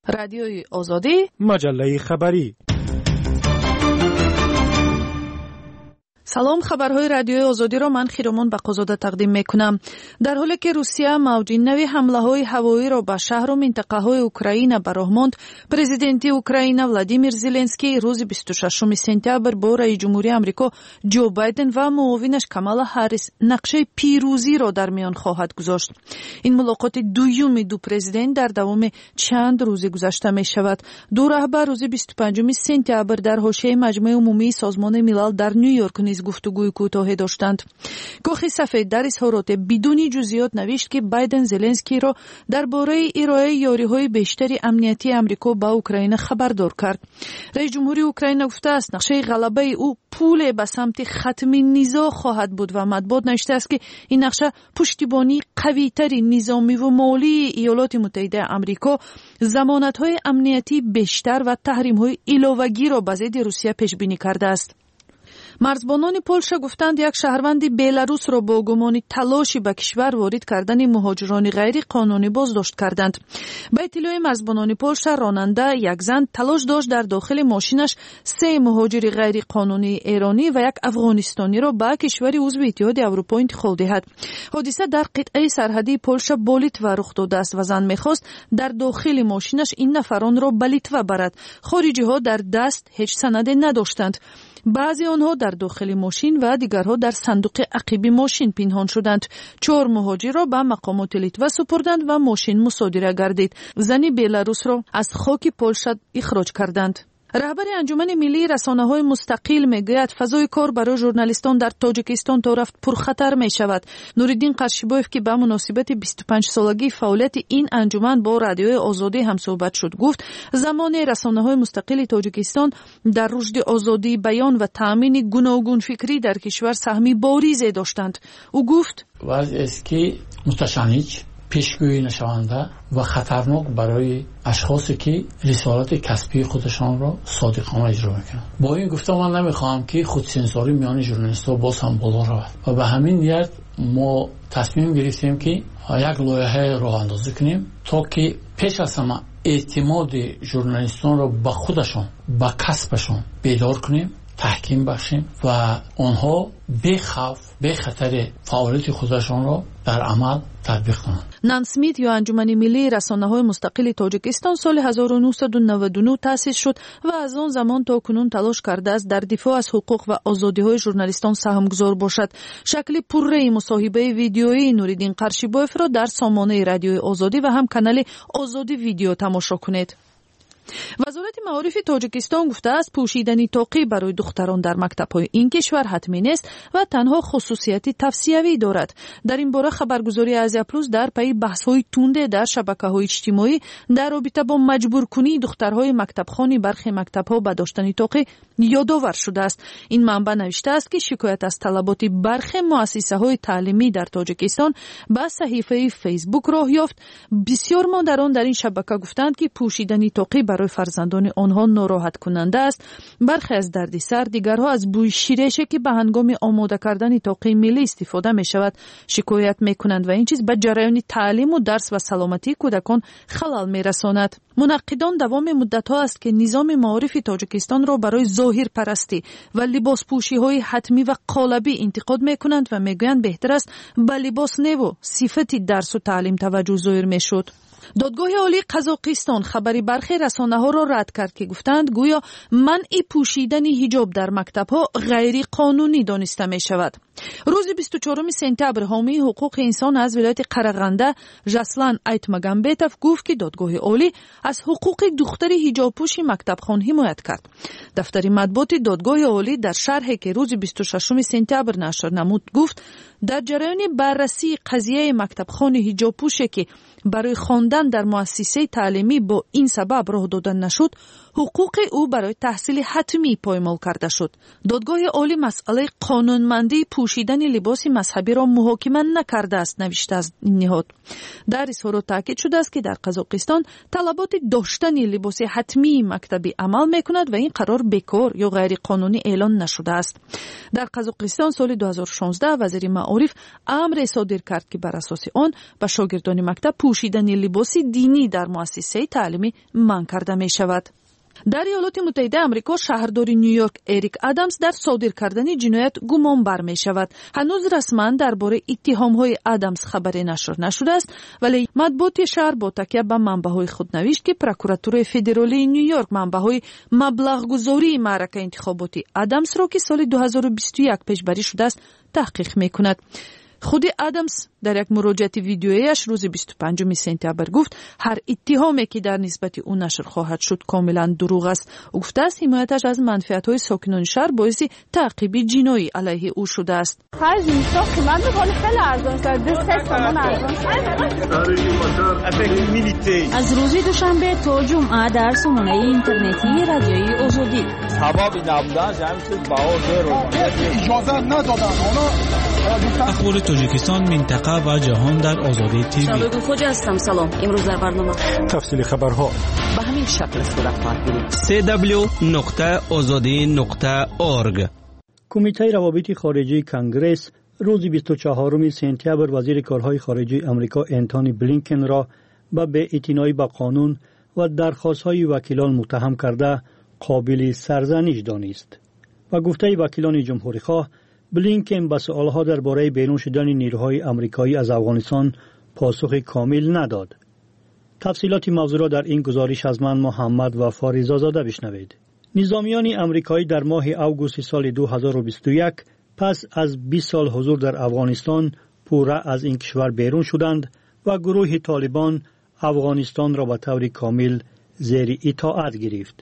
رادیوی آزادی، مجله خبری. سلام، خبرهای رادیوی آزادی را من خیرمان بقازاده تقدیم میکنم. در حالی که روسیه موج نوی حمله های هوایی را به شهر و منطقه های اوکراین برآورد، پرزیدنت اوکراین ولادیمیر زلنسکی روز 26 سپتامبر با رئیس جمهوری آمریکا جو بایدن و معاونش کامالا هریس نقشه پیروزی را در میان خواهد گذاشت. این ملاقات دوم دو پرزیدنت در دوام چند روز گذشته می شود. دو رهبر روز 25 سپتامبر در حاشیه مجمع عمومی سازمان ملل در نیویورک نیز گفتگوی کوتاهی داشتند. کاخ سفید در اظهارات بدون جزئیات نوشت که بایدن زلنسکی را درباره ارائه یاری‌های بیشتری امنیتی آمریکا به اوکراین خبردار کرد. رئیس جمهوری اوکراین گفته است نقشه غلبه او پول به سمت ختم نزاع خواهد بود و مطبوعات نوشته است که این نقشه پشتیبانی قوی‌تری نظامی و مالی ایالات متحده آمریکا، ضمانت‌های امنیتی بیشتر و تحریم‌های علاوه‌ای را به ضد روسیه پیش بینی کرده است. مرزبانان پولشا گفتند یک شهروند بلاروس را با گمان تلاشی به کشور وارد کردن مهاجران غیر قانونی بازداشت کردند. به اطلاع مرزبانان پولشا، راننده یک زن تلاش داشت در داخل ماشینش 3 مهاجر غیر قانونی ایرانی و یک افغانستانی را به کشور عضو اتحاد اروپا انتقال دهد. حادثه در قطعه سرحدی پولشا با لیتوا رخ داده است و زن می‌خواست در داخل ماشینش این نفران را به لیتوا برد. خارجی‌ها در دست هیچ سند نداشتند. بعضی آنها در داخل ماشین و دیگرها در صندوق عقبی ماشین پنهان شدند. 4 مهاجر را به مقامات لیتوا سپردند و ماشین مصادره گردید. زن بلاروس را از خاک پولشا اخراج کردند. رهبر انجمن ملی رسانه‌های مستقل میگوید فضای کار برای ژورنالیستان در تاجیکستان تا رفت پرخطر می شود. نوریدین قرشیبایف که به مناسبت 25 سالگی فعالیت این انجمن با رادیوی آزادی هم صحبت شد، گفت زمان رسانه‌های مستقل تاجیکستان در رشد آزادی بیان و تامین گوناگون فکری در کشور سهمی باریزی داشتند. او گفت وضع است که متشنج، پیشگویی نشونده و خطرناک برای اشخاصی که رسالت کسبی خودشان را صادقانه اجرا میکنند. با این گفته من نمیخواهم که خودسانسوری میان ژورنالیست‌ها باز هم بالا رود و به همین نیت ما تصمیم گرفتیم که یک لایحه راه اندازی کنیم تا که پیش از همه اعتماد ژورنالیستان را به خودشان، به کسبشان بیدار کنیم، تحکیم بخشیم و آنها بی خوف، بی خطر فعالیت خودشان را در عمل تطبیق کنند. نان سمیت یا انجمن ملی رسانه‌های مستقل تاجیکستان سال 1999 تأسیس شد و از آن زمان تا کنون تلاش کرده است در دفاع از حقوق و آزادی‌های ژورنالیستان سهمگذار باشد. شکل پررأی مصاحبه ویدیویی نوریدین قرشیبایف را در سامانه رادیوی آزادی و هم کانال آزادی ویدیو تماشا کنید. وزارت معارف تاجیکستان گفته است پوشیدن طاقی برای دختران در مکتب‌های این کشور حتمی نیست و تنها خصوصیت توصیوی دارد. در این باره خبرگزاری آزیا پلوس در پی بحث‌های تند در شبکه‌های اجتماعی در رابطه با مجبور کنی دخترهای مکتبخوانی برخی مکتب‌ها به داشتن طاقی یادآور شده است. این منبع نوشته است که شکایت از طلبات برخی مؤسسه‌های تعلیمی در تاجیکستان به صحیفه فیسبوک راه یافت. بسیار مادران در این شبکه گفتند که پوشیدن طاقی برای فرزندان آنها ناراحت کننده است. برخی از دردسر، دیگرها از بوی شیرشه که به هنگام آماده کردن طاقی ملی استفاده می شود شکایت می کنند و این چیز به جریان تعلیم و درس و سلامتی کودکان خلل می رساند. منقدان دوام مدت ها است که نظام معارف تاجیکستان را برای ظاهر پرستی و لباس پوشی های حتمی و قالبی انتقاد می کنند و می گویند بهتر است به لباس نو صفت درس و تعلیم توجه ظاهر می شد. دادگاه عالی قزاقستان خبری برخی رسانه‌ها را رد کرد که گفتند گویا منع پوشیدن حجاب در مکتب‌ها غیر قانونی دانسته می شود. روز 24 سپتامبر حامی حقوق انسان از ولایت قرغنده ژسلان ایتماگامبتوف گفت که دادگاه عالی از حقوق دختر حجاب پوش مکتبخوان حمایت کرد. دفتر مطبوعات دادگاه عالی در شرحی که روز 26 سپتامبر نشر نمود گفت در جریان بررسی قضیه مکتبخوان حجاب پوشی که برای خواندن در مؤسسه تعلیمی با این سبب راه دادن نشد، حقوق او برای تحصیل حتمی پایمال کرده شد. دادگاه عالی مسئله قانونمندی پوشیدن لباس مذهبی را محاکمه نکرده است، نوشته است این نهاد. در اظهار تاکید شده است که در قزاقستان طلبات داشتن لباس حتمی مکتبی عمل میکند و این قرار بیکار یا غیر قانونی اعلان نشده است. در قزاقستان سال 2016 وزیر معارف امر صادر کرد که بر اساس آن به شاگردان مکتب پوشیدن لباس دینی در مؤسسه تعلیمی منع کرده می شود. در ایالات متحده آمریکا شهردار نیویورک اریک ادامز در صادر کردن جنایت گمان بر می شود. هنوز رسما درباره اتهام‌های ادامز خبری نشر نشده است، ولی مطبوعات شهر با تکیه به منبع‌های خود نوشت که پروکوراتور فدرالی نیویورک منبع‌های مبلغ گذاری معرکه انتخاباتی ادامز را که سال 2021 پیشبری شده است تحقیق می‌کند. خود ادامز در یک مراجعه ویدیویش روز 25 سپتامبر گفت هر اتهامی که در نسبت او نشر خواهد شد کاملا دروغ است. او گفته است حمایتش از منفعت‌های ساکنان شهر باعث تعقیب جنایی علیه او شده است. خرج میساخت من به حال خیلی ارزان شد. 2 تومان ارزان. از روز دوشنبه تا جمعه در سامانه اینترنتی رادیوی آزادی. ثوابی نبودن همین بها اجازه ندادن. اخبار تاجیکستان، منطقه و جهان در آزادی تیوی. شباب خوجا هستم. سلام. امروز در برنامه تفصیل خبرها به همین شکل صورت خواهد گرفت. www.azadi.org. کمیته روابط خارجی کنگره روز 24 سپتامبر وزیر کارهای خارجه آمریکا انتونی بلینکن را به بی‌اعتنایی به قانون و درخواست‌های وکیلان متهم کرده قابل سرزنش دانست و گفته وکیلان جمهوری‌خواه بلینکن به سوالها درباره بیرون شدن نیروهای آمریکایی از افغانستان پاسخ کامل نداد. تفصیلات موضوع را در این گزارش از من محمد و فاریزاده بشنوید. نظامیان آمریکایی در ماه اوگوست سال 2021 پس از 20 سال حضور در افغانستان پورا از این کشور بیرون شدند و گروه طالبان افغانستان را به طور کامل زیر اطاعت گرفت.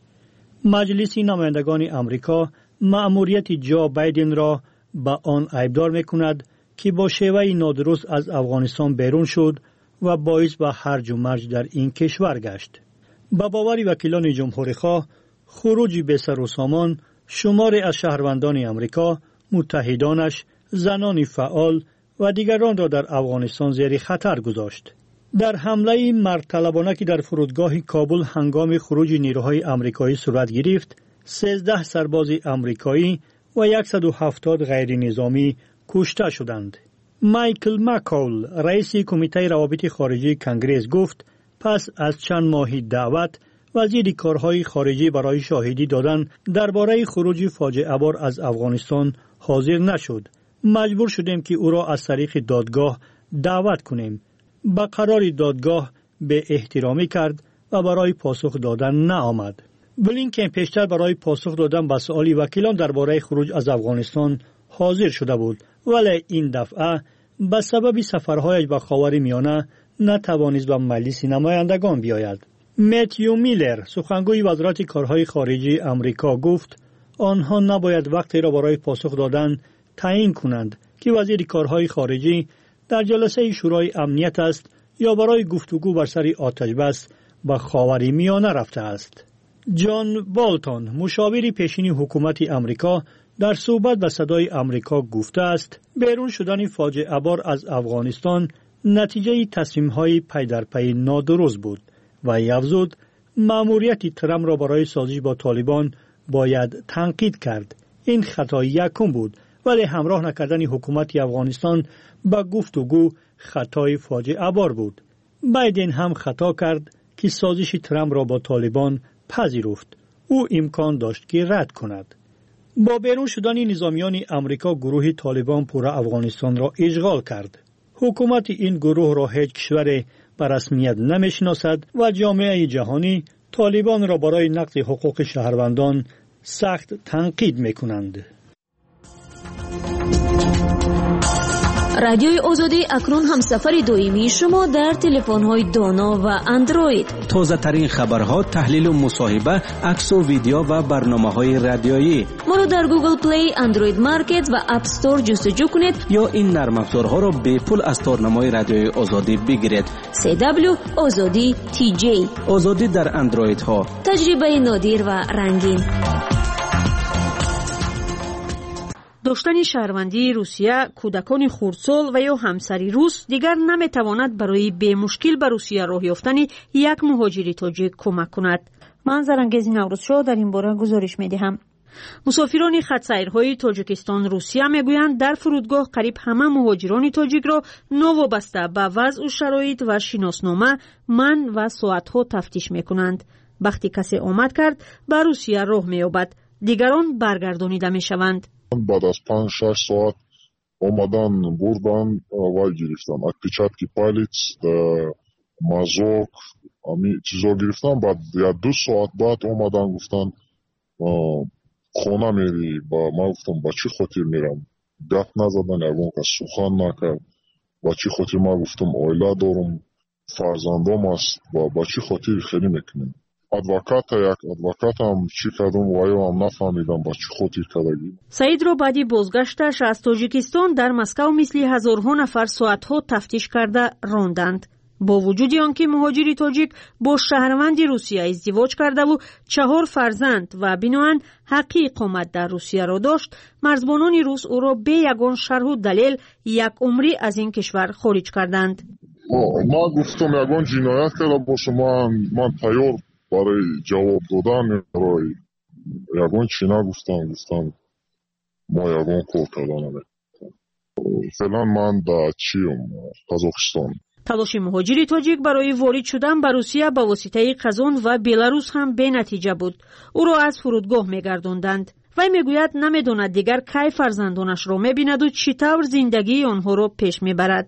مجلس نمایندگان آمریکا مأموریت جو بایدن را به آن عیبدار می‌کند که با شیوه نادرست از افغانستان بیرون شد و باعث به هرج و مرج در این کشور گشت. با باور وکیلان جمهوری‌خواه خروج بی سر و سامان شماری از شهروندان آمریکا، متحدانش، زنان فعال و دیگران را در افغانستان زیر خطر گذاشت. در حمله مرطلبانه که در فرودگاه کابل هنگام خروج نیروهای آمریکایی صورت گرفت، 13 سرباز آمریکایی و 170 غیر نظامی کشته شدند. مایکل مکول، رئیس کمیته روابط خارجی کنگره گفت پس از چند ماه دعوت وزیر کارهای خارجی برای شاهدی دادن درباره خروج فاجعه بار از افغانستان حاضر نشد. مجبور شدیم که او را از طریق دادگاه دعوت کنیم. با قرار دادگاه به احترامی کرد و برای پاسخ دادن نآمد. بلینکن پیشتر برای پاسخ دادن به سؤال وکیلان درباره خروج از افغانستان حاضر شده بود، ولی این دفعه به سبب سفرهایش به خاورمیانه نتوانست به مجلس نمایندگان بیاید. متیو میلر، سخنگوی وزارت کارهای خارجی آمریکا گفت آنها نباید وقتی را برای پاسخ دادن تعیین کنند که وزیر کارهای خارجی در جلسه شورای امنیت است یا برای گفتگو بر سر آتش بس به خاورمیانه رفته است. جان بالتون، مشاور پیشین حکومت آمریکا، در صحبت به صدای آمریکا گفته است بیرون شدن فاجعه بار از افغانستان نتیجه تصمیم‌های پی در پی نادرست بود و افزود مأموریت ترامپ را برای سازش با طالبان باید تنقید کرد. این خطای یکم بود، ولی همراه نکردن حکومت افغانستان با گفتگو خطای فاجعه بار بود. بایدن هم خطا کرد که سازش ترامپ را با طالبان پذیرفت. او امکان داشت که رد کند. با بیرون شدن نظامیان آمریکا گروه طالبان پورا افغانستان را اشغال کرد. حکومت این گروه را هیچ کشور به رسمیت نمیشناسد و جامعه جهانی طالبان را برای نقض حقوق شهروندان سخت تنقید میکنند. رادیوی آزادی اکنون همسفر دائمی شما در تلفن‌های دانا و اندروید. تازه ترین خبرها، تحلیل و مصاحبه، عکس و ویدیو و برنامه‌های رادیویی. ما را در گوگل پلی، اندروید مارکت و اپ استور جستجو کنید یا این نرم افزارها را به پول از تارنمای رادیوی آزادی بگیرید. CW آزادی TJ. آزادی در اندروید ها. تجربه نادر و رنگین. داشتن شهروندی روسیه کودکان خردسال و یا همسری روس دیگر نمیتواند برای به مشکل به روسیه راه یافتن یک مهاجر تاجیک کمک کند. من زرنگیز نوروزشو در این باره گزارش میدهم. مسافران خط‌سیرهای تاجیکستان روسیه میگویند در فرودگاه قریب همه مهاجران تاجیک را نوابسته به وضع و شرایط و شناسنامه من و ساعتها تفتیش میکنند. وقتی کسی آمد کرد به روسیه راه مییابد، دیگران برگردانیده میشوند. بعد از 5-6 ساعت آمدن بردن و گرفتن отпечатки палец, мазок, امی چیزا گرفتن. بعد یا 2 ساعت بعد آمدن گفتن خانه میری. با ما گفتم با چی خاطر میرم؟ گپ نزدن، یگون که سخن نکرد. با چی خاطر؟ ما گفتم عائله دارم، فرزندام است، با چی خاطر خیلی میکنیم. ادوکات هم چی کردم و هم نفهمیدم با چی خاطر کردگی. سعید را بعدی بازگشتش از تاجیکستان در مسکو مثل هزارها نفر ساعتها تفتیش کرده راندند. با وجود آنکه مهاجر تاجیک با شهروند روسیه ازدواج کرده و 4 فرزند و بناهن حق اقامت در روسیه را داشت، مرزبانان روس او را به یگان شرح و دلیل یک عمری از این کشور خارج کردند. ما گفتم یگان جنایت کرده باشه، من تیار برای جواب دادن برای یگان چی نگفتم ما یگان کار کردن. فعلا من در قزاقستان. تلاش مهاجر تاجیک برای وارد شدن به روسیه به واسطه قزاق و بلاروس هم به نتیجه بود. او را از فرودگاه میگرداندند. وی میگوید نمیداند دیگر کی فرزندانش را میبیند و چطور زندگی آنها را پیش میبرد.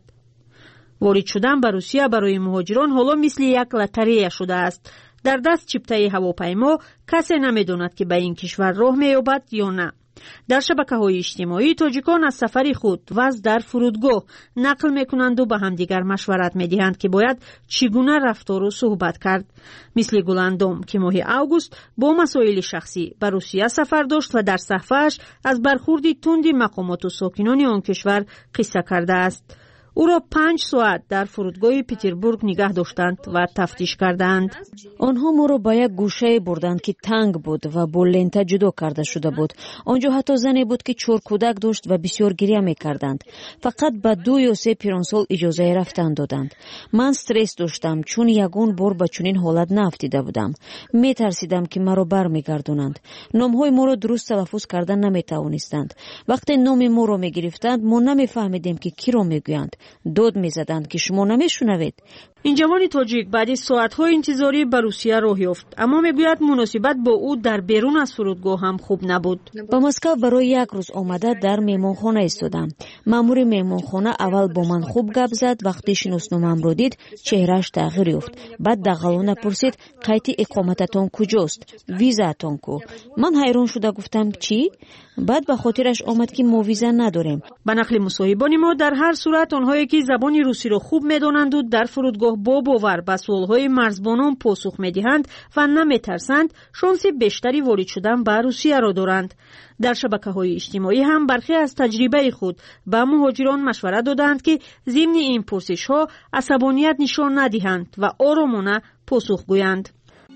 وارد شدن به روسیه برای مهاجران حالا مثل یک لاتاری شده است. در دست چپتای هواپیما کسی نمیداند که به این کشور راه مییابد یا نه. در شبکه‌های اجتماعی تاجیکان از سفر خود و از در فرودگاه نقل میکنند و به همدیگر مشورت میدهند که باید چگونه رفتار و صحبت کرد. مثل گلندام که ماه اوگوست با مسائل شخصی به روسیه سفر داشت و در صحفه‌اش از برخورد تند مقامات و ساکنان آن کشور قصه کرده است. او را 5 ساعت در فرودگاه پتربورگ نگه داشتند و تفتیش کردند. آنها ما را به یک گوشه بردند که تنگ بود و با لنت جدا کرده شده بود. آنجا حتی زنی بود که 4 کودک داشت و بسیار گریه می‌کردند. فقط به 2 یا 3 پیرانسال اجازه رفتن دادند. من استرس داشتم چون یگان بار به چنین حالت نافتیده بودم. می‌ترسیدم که مرا برمیگردونند. نام‌های ما را درست تلفظ کردن نمی‌توانستند. وقتی نام ما را می‌گرفتند ما نمی‌فهمیدیم که کی را می‌گویند. داد می‌زدند که شما نمی‌شنوید. این جوان تاجیک بعد از ساعت‌های انتظاری به روسیه راه یافت، اما میگوید مناسبت با او در بیرون از فرودگاه هم خوب نبود. به مسکو برای 1 روز آمده در مهمانخانه ایستادم. مأمور مهمانخانه اول با من خوب گپ زد. وقتی شناسنامه‌ام را دید چهرهش تغییر یافت. بعد دغلانه پرسید قید اقامتتان کجاست؟ ویزاتون کو؟ من حیران شده گفتم چی؟ بعد به خاطرش آمد که ما ویزا نداریم. به نقل مصاحبان ما در هر صورت آنهایی که زبان روسی را خوب می‌دانند و در فرودگاه با باور به سوال‌های مرزبانان پاسخ می‌دهند و نمی‌ترسند، شانس بیشتری وارد شدن به روسیه را دارند. در شبکه‌های اجتماعی هم برخی از تجربه خود به مهاجران مشورت دادند که ضمن این پرسش‌ها عصبانیت نشان ندهند و آرامانه پاسخ گویند.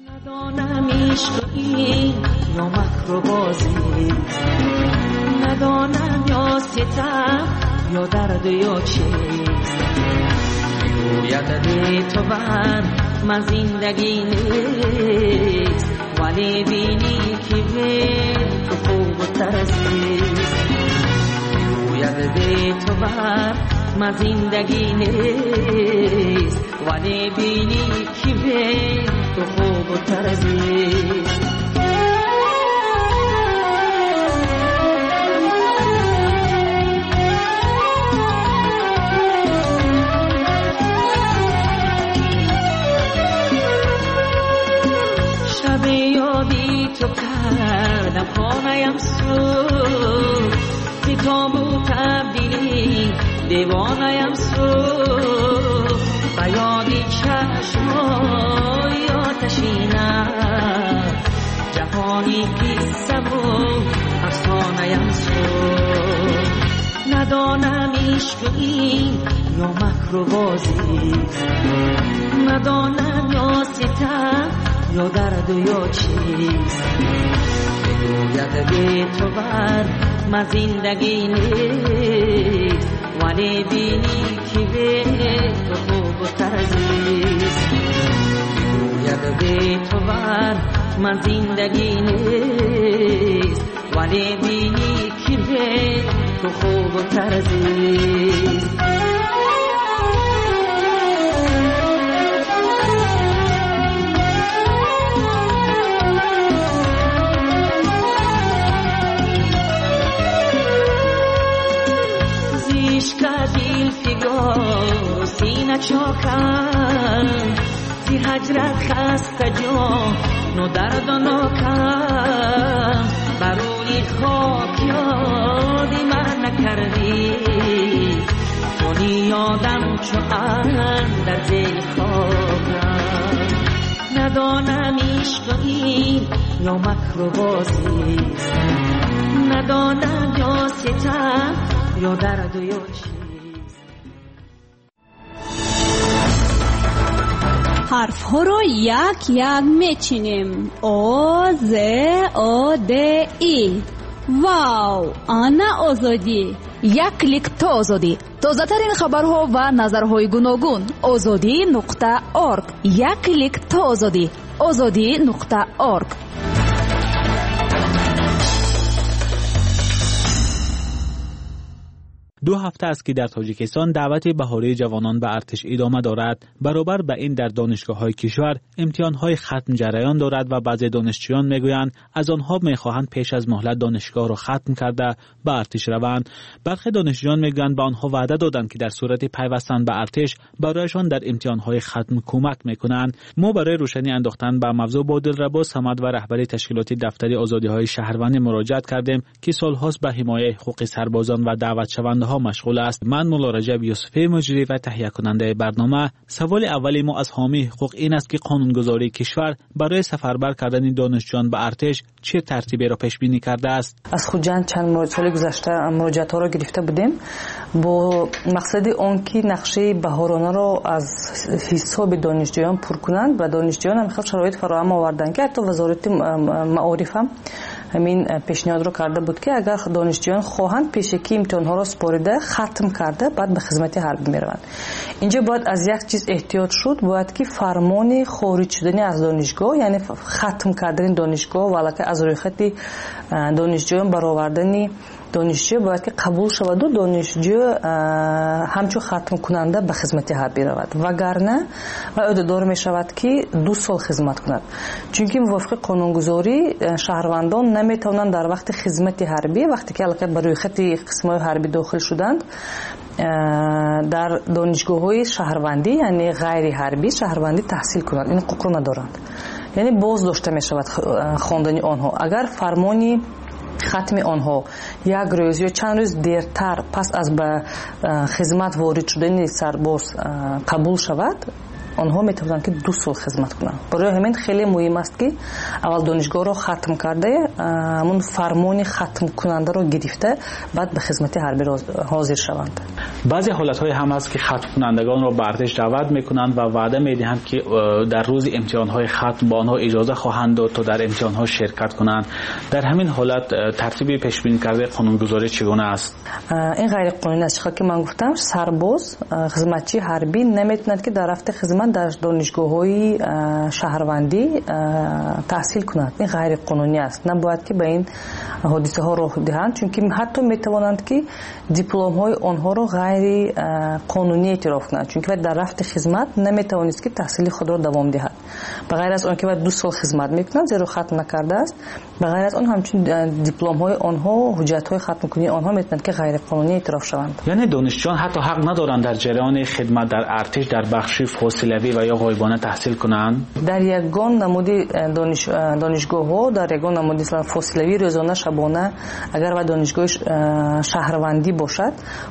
ندانم عشقی یا مکر بازی، ندانم یا ستم یا درد یا چیز، رویت به تو بر من زندگی نیست، ولی بینی که به تو خوب ترسیست، رویت به تو بر من زندگی نیست، ولی بینی که به تو خوب ترسیست. شب یادی تو کردم خانه‌ام سوز، بی تابو تبدیلی دیوانه‌ام سوز، و یادی چشمای آتشینم، جهانی قصه و افسانه‌ام سوز. ندانم عشق این یا مکر و بازی، ندانم یا ستم یا درد یا چیست بگوید بی تو بر من زندگی نیست ولی بینی که به تو خوب و ترزیست بگوید بی تو بر من زندگی نیست ولی بینی که به تو خوب و ترزیست چاکم زی هجرت خسته جان نو درد و ناکم بروی خاک یادی من نکردی کنی یادم چو در زیر خاکم ندانم عشقی یا مکر و بازیست ندانم یا ستم یا درد و یا چی حرف ها رو یک یک میچینیم او ز او د ای واو آنا آزادی یک کلیک تا آزادی تازه ترین خبرها و نظرهای گوناگون azadi.org یک کلیک تا آزادی azadi.org دو هفته است که در تاجیکستان دعوت بهاره جوانان به ارتش ادامه دارد. برابر به این در دانشگاه‌های کشور امتحان‌های ختم جریان دارد و بعضی دانشجویان میگویند از آنها می‌خواهند پیش از مهلت دانشگاه را ختم کرده به ارتش روند. برخی دانشجویان میگویند به آنها وعده دادند که در صورت پیوستن به ارتش برایشان در امتحان‌های ختم کمک می‌کنند. ما برای روشنی انداختن به موضوع با دلربا صمد و رهبری تشکیلات دفتر آزادی‌های شهروندی مراجعت کردیم که سال‌هاست به حمایت حقوق سربازان و دعوت شونده ها مشغول است. من مولا رجب یوسفی مجری و تهیه کننده برنامه. سوال اولی ما از حامی حقوق این است که قانونگذاری کشور برای سفربر کردن دانشجویان به ارتش چه ترتیبی را پیش بینی کرده است؟ از خودجان چند سال گذشته مراجعات ها را گرفته بودیم با مقصد آن که نقشه بهارانه را از حساب دانشجویان پر کنند و دانشجویان هم خیلی شرایط فراهم آوردند که حتی وزارت معارف هم همین پیشنهاد رو کرده بود که اگر دانشجویان خواهند پیشکی امتحان‌ها را سپارده ختم کرده بعد به خدمت حربی میروند. اینجا باید از یک چیز احتیاط شد، باید که فرمان خارج شدن از دانشگاه یعنی ختم کردن دانشگاه ولکه از روی خط دانشجویان برآوردن دانشجو باید که قبول شود و دانشجو همچون ختم کننده به خدمت حربی رود وگرنه عهده‌دار می شود که 2 سال خدمت کند، چون که موافق قانونگذاری شهروندان نمی توانند در وقت خدمت حربی وقتی که البته بر روی خط قسم‌های حربی داخل شدند در دانشگاه‌های شهروندی یعنی غیر حربی شهروندی تحصیل کنند. این حقوق را ندارند، یعنی باز داشته می شود خواندن آنها. اگر فرمانی ختم آنها یک روز یا چند روز دیرتر پس از به خدمت وارد شدن سرباز قبول شود آنها میتونن که 2 سال خدمت کنند. برای همین خیلی مهم است که اول دانشگاه را ختم کرده همون فرمان ختم کننده را گرفته بعد به خدمت حربی حاضر شوند. بعضی حالت‌های هم هست که ختم کنندگان را به ارتش دعوت میکنند و وعده میدهند که در روز امتحان‌های ختم با آنها اجازه خواهند داد تا در امتحان‌ها شرکت کنند. در همین حالت ترتیبی پیش بینی کرده قانونگذاری چگونه است؟ این غیر قانونی است که من گفتم. سرباز خدمتچی حربی نمیتواند که در رفت خدمت در دانشگاه‌های شهروندی تحصیل کند. این غیر قانونی است. نباید که به این حادثه ها راه دهند، چون که حتی میتوانند که دیپلم های آنها را غیر قانونی اعتراف کنند، چون که در رفت خدمت نمیتوانست که تحصیل خود را دوام دهد. بغیر از آن که 2 سال خدمت میکنند زیرا ختم نکرده است، بغیر از آن همچنین دیپلم های آنها حجت های ختم کنی آنها میتونند که غیر قانونی اعتراف شوند. یعنی دانشجویان حتی حق ندارند در جریان خدمت در ارتش در بخش فاصلوی و یا غایبانه تحصیل کنند. در یگان نمودی دانشگاه ها در یگان نمودی فاصلوی روزانه شبانه اگر و دانشگاه شهروندی باشد حق ندارند.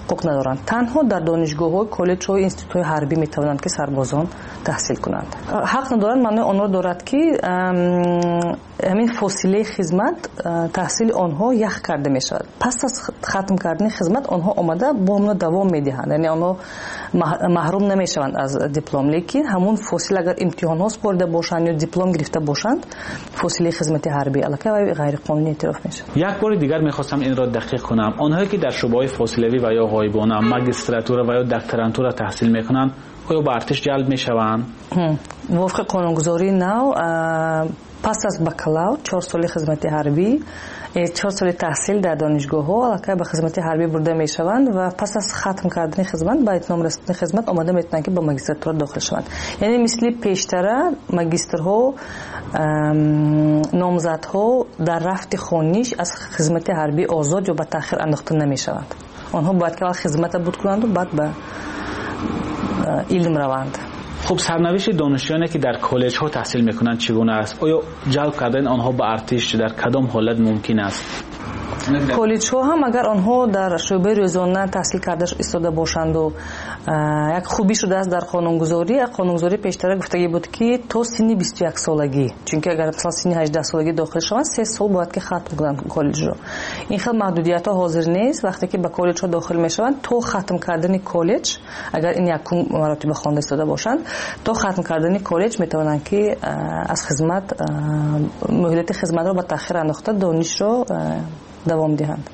ندارند. تنها در دانشگاه‌ها، کالج‌ها، اینستیتوت‌های حربی می‌توانند که سربازان تحصیل کنند. حق ندارند، معنی آن را دارد که همین فاصله خدمت تحصیل آنها یخ کرده می‌شود. پس از ختم کردن خدمت آنها آمده با همون دوام می‌دهند، یعنی آنها محروم نمی‌شوند از دیپلم. لیکن همون فاصله اگر امتحان‌ها سپرده باشند یا دیپلم گرفته باشند، فاصله خدمت حربی الکی و غیر قانونی اعتراف میشه. یک بار دیگر می‌خواستم این را دقیق کنم. آنهایی که در شعبه‌های فاصله‌ای و یا غایبانه ماجستراتور و یا دکترانتور تحصیل می‌کنند آیا به ارتش جلب می‌شوند؟ وفق قانونگذاری نو پس از بکالور 4 سال خدمت حربی 4 سال تحصیل در دانشگاه‌ها الکی به خدمت حربی برده می‌شوند و پس از ختم کردن خدمت با اتمام رسیدن خدمت آماده می‌تونند که به ماجستراتور داخل شوند. یعنی مثل پیشتر ماجسترها نامزدها در رفت خانیش از خدمت حربی آزاد یا به تأخیر انداخته نمی‌شوند. آنها باید که خدمت بود کنند و بعد به علم روند. خب سرنوشت دانشجویانی که در کالج ها تحصیل میکنند چگونه است؟ آیا جلب کردن آنها به ارتش در کدام حالت ممکن است؟ کالج ها هم اگر آنها در شعبه روزانه تحصیل کرده ایستاده باشند و یک خوبی شده است در قانونگذاری پیشتر گفتگی بود که تا سن 21 سالگی، چون که اگر مثلا سن 18 سالگی داخل شوند 3 سال باید که ختم کنند کالج رو. این خیلی محدودیت ها حاضر نیست. وقتی که به کالج ها داخل میشوند تا ختم کردن کالج، اگر این یک مراتب خوانده ایستاده باشند، تا ختم کردن کالج میتوانند که از خدمت مهلت خدمت رو به تأخیر انداخته دانش رو دوام دهند.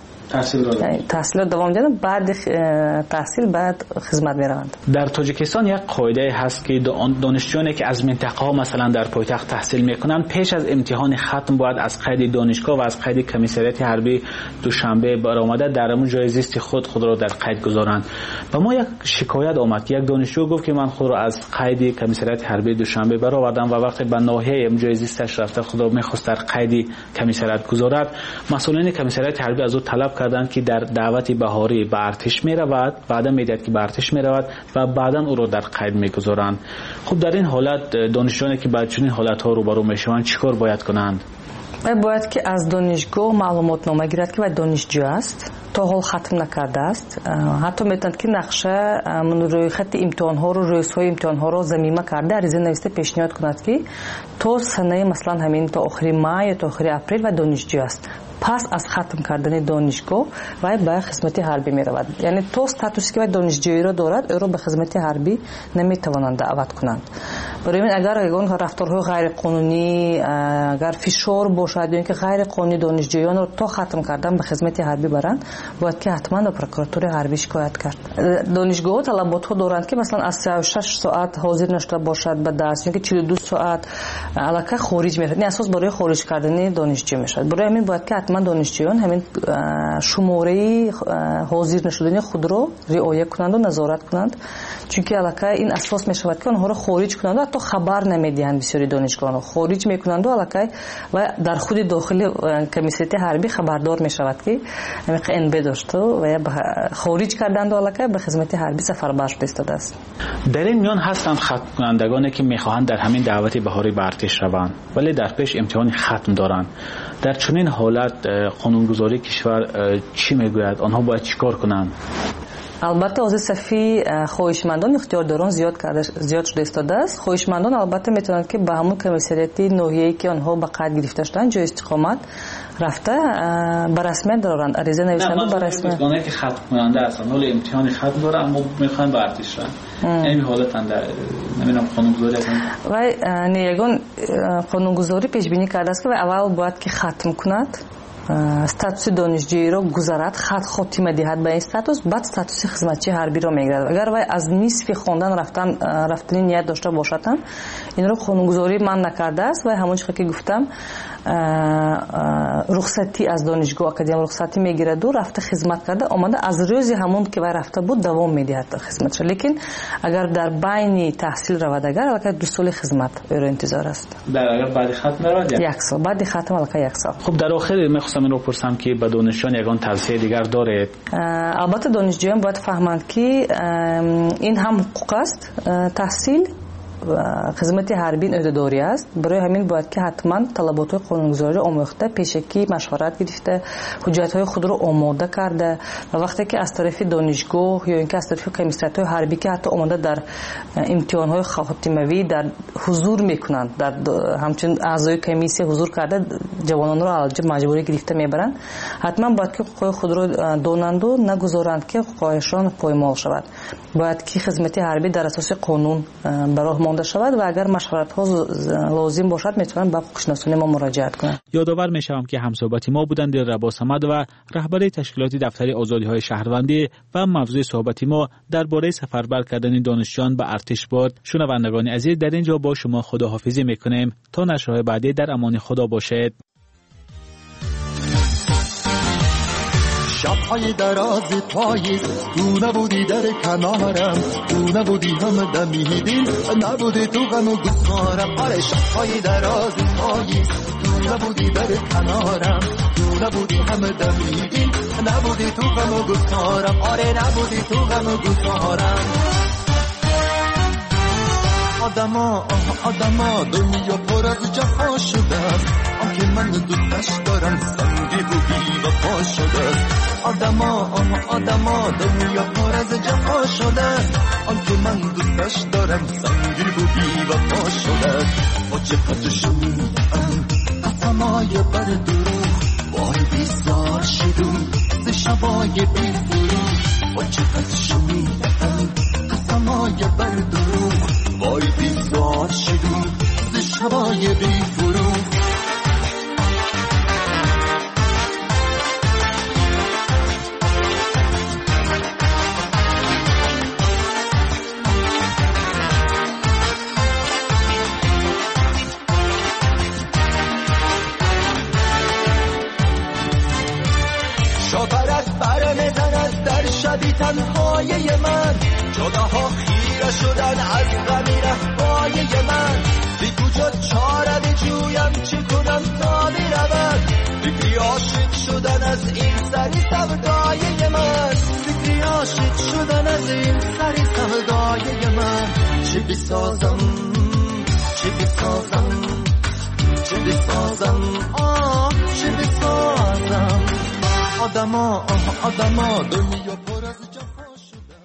تحصیل دوام دهند، بعد تحصیل بعد خدمت میروند. در تاجیکستان یک قاعده هست که دانشجویانی که از منطقه ها مثلا در پایتخت تحصیل میکنند پیش از امتحان ختم باید از قید دانشگاه و از قید کمیسریت حربی دوشنبه برآمده در همون جای زیست خود را در قید گذارند. و ما یک شکایت آمد که یک دانشجو گفت که من خود را از قید کمیسریت حربی دوشنبه برآوردم و وقتی به ناحیه جای زیستش رفته خود را میخواست در قید کمیسریت گذارد، مسئولین کمیسریت حربی از او طلب کردند که در دعوت بهاری به ارتش میرود، بعدا میدهد که به ارتش میرود و بعدا او را در قید میگذارند. خب در این حالت دانشجویانی که با چنین حالت ها روبرو میشوند چیکار باید کنند؟ باید که از دانشگاه معلومات نامه گیرد که دانشجو است، تا حال ختم نکرده است. حتی میتوند که نقشه روی خط امتحان ها رو، روزهای امتحان ها رو ضمیمه کرده عریضه نوشته پیشنهاد کند که تا سنه مثلا همین تا آخر ماه یا تا آخر اپریل و دانشجو است. پس از ختم کردن دانشگاه و به خدمت حربی می رود. یعنی تو استاتوسی که دانشجویی را دارد او را به خدمت حربی نمی توانند دعوت کنند. برای این اگر یگان رفتارهای غیر قانونی، اگر فشار باشد یا اینکه غیر قانونی دانشجویان را تا ختم کردن به خدمت حربی برند، باید که حتما به پروکراتور حربی شکایت کرد. دانشگاه طلبات ها دارند که مثلا از 36 ساعت حاضر نشده باشد به درس، یا که 42 ساعت الکی خارج می شود. این اساس برای خارج کردن دانشجو می شود. برای همین باید که حتما دانشجویان همین شماره حاضر نشدن خود را رعایت کنند و نظارت کنند، چون که الکی این اساس می شود که آنها را خارج کنند و حتی خبر نمیدهند. بسیاری دانشگاهان خارج میکنند و الکی و در خود داخل کمیسیت حربی خبردار می شود که همین NB داشته و خارج کردند و الکی به خدمت حربی سفربر فرستاده است. در این میان هستند ختم کنندگانی که میخواهند در همین دعوت بهاری به ارتش روند ولی در پیش امتحان ختم دارند. در چنین حالت قانونگذاری کشور چی میگوید؟ آنها باید چیکار کنند؟ البته از صفی خواهشمندان اختیارداران زیاد شده ایستاده است. خواهشمندان البته میتونند که به همون کمیسریت ناحیه‌ای که آنها به قید گرفته شدن جای استقامت رفته به رسمیت دارند، عریضه نوشتند به رسمیت. اونایی که ختم کننده هستند ولی امتحان ختم دارن اما میخوان به ارتش برن، این حالت اند نمیدونم قانونگذاری هستند و نیگان قانونگذاری پیش بینی کرده است که اول باید که ختم کند، استاتوس دانشجویی را گذارد، خاتمه دهد به این استاتوس، بعد استاتوس خدمتچی حربی را میگیرد. اگر وی از نصف خواندن رفتن نیت داشته باشد این را قانونگذاری من نکرده است و همون چیزی که گفتم رخصتی از دانشگاه اکادمی رخصتی میگیرد و رفته خدمت کرده آمده از روز همون که وی رفته بود دوام میدهد خدمتش. لیکن اگر در بین تحصیل رود اگر البته 2 سال خدمت او را انتظار است. اگر بعد ختم رود 1 سال، بعد ختم البته 1 سال. خب در آخر میخواستم این رو پرسم که به دانشجویان یگان توصیه دیگر دارید؟ البته دانشجویان باید فهمند که این هم حقوق است تحصیل خدمت حربی عهده‌داری است. برای همین باید که حتما طلبات قانونگذاری آموخته، پیشکی مشورت گرفته، حجت‌های خود رو آماده کرده و وقتی که از طرف دانشگاه یا اینکه از طرف کمیسیون‌های حربی که حتی آماده در امتحان‌های خاتمه‌ای در حضور میکنند، در همچنین اعضای کمیسیون حضور کرده جوانان رو علاج مجبوری گرفته میبرند، حتما باید که حقوق خود رو دانند و نگذارند که حقوقشان پایمال شود. باید که خدمت حربی در اساس قانون براه مانده شود و اگر مشورت‌ها لازم باشد میتونن به حقوق‌شناسان ما مراجعت کنند. یادآور میشم که همصحبت ما بودند دلربا صمد و رهبر تشکیلات دفتر آزادی‌های شهروندی و موضوع صحبت ما درباره سفربر کردن دانشجویان به ارتش بود. شنوندگان عزیز، در اینجا با شما خداحافظی میکنیم تا نشرهای بعدی در امان خدا باشید. شب‌های دراز پاییز تو نبودی در کنارم، تو نبودی هم دمیدین، نبودی تو غم و گسارم. آره شب‌های دراز پاییز تو نبودی در کنارم، تو نبودی هم دمیدین، نبودی تو غم و گسارم. آره نبودی تو غم و گسارم. آدما دنیا پر از جفا شده است، آنکه من دوستش دارم سنگی و بی وفا شده است. آدما دنیا پر از جفا شده است، آنکه من دوستش دارم سنگی و بی وفا شده است. با چقدر شویم قسمای بر دروغ، وای بیزار شدم ز شبای بی فروغ. با چقدر شویم قسمای بر دروغ، وای بیزار شدم ز شبای بی فروغ. شاپرک بر میزند در شبی تنهای من، جداها خیره شدن از غمی رهبای من. بی کجا چاره بجویم چه کنم تا برود، فکری عاشق شدن از این سری سودای من. فکری عاشق شدن از این سری سودای من. چه بسازم چه بسازم چه بسازم چه بسازم. آدما دنیا پر از جفا شده.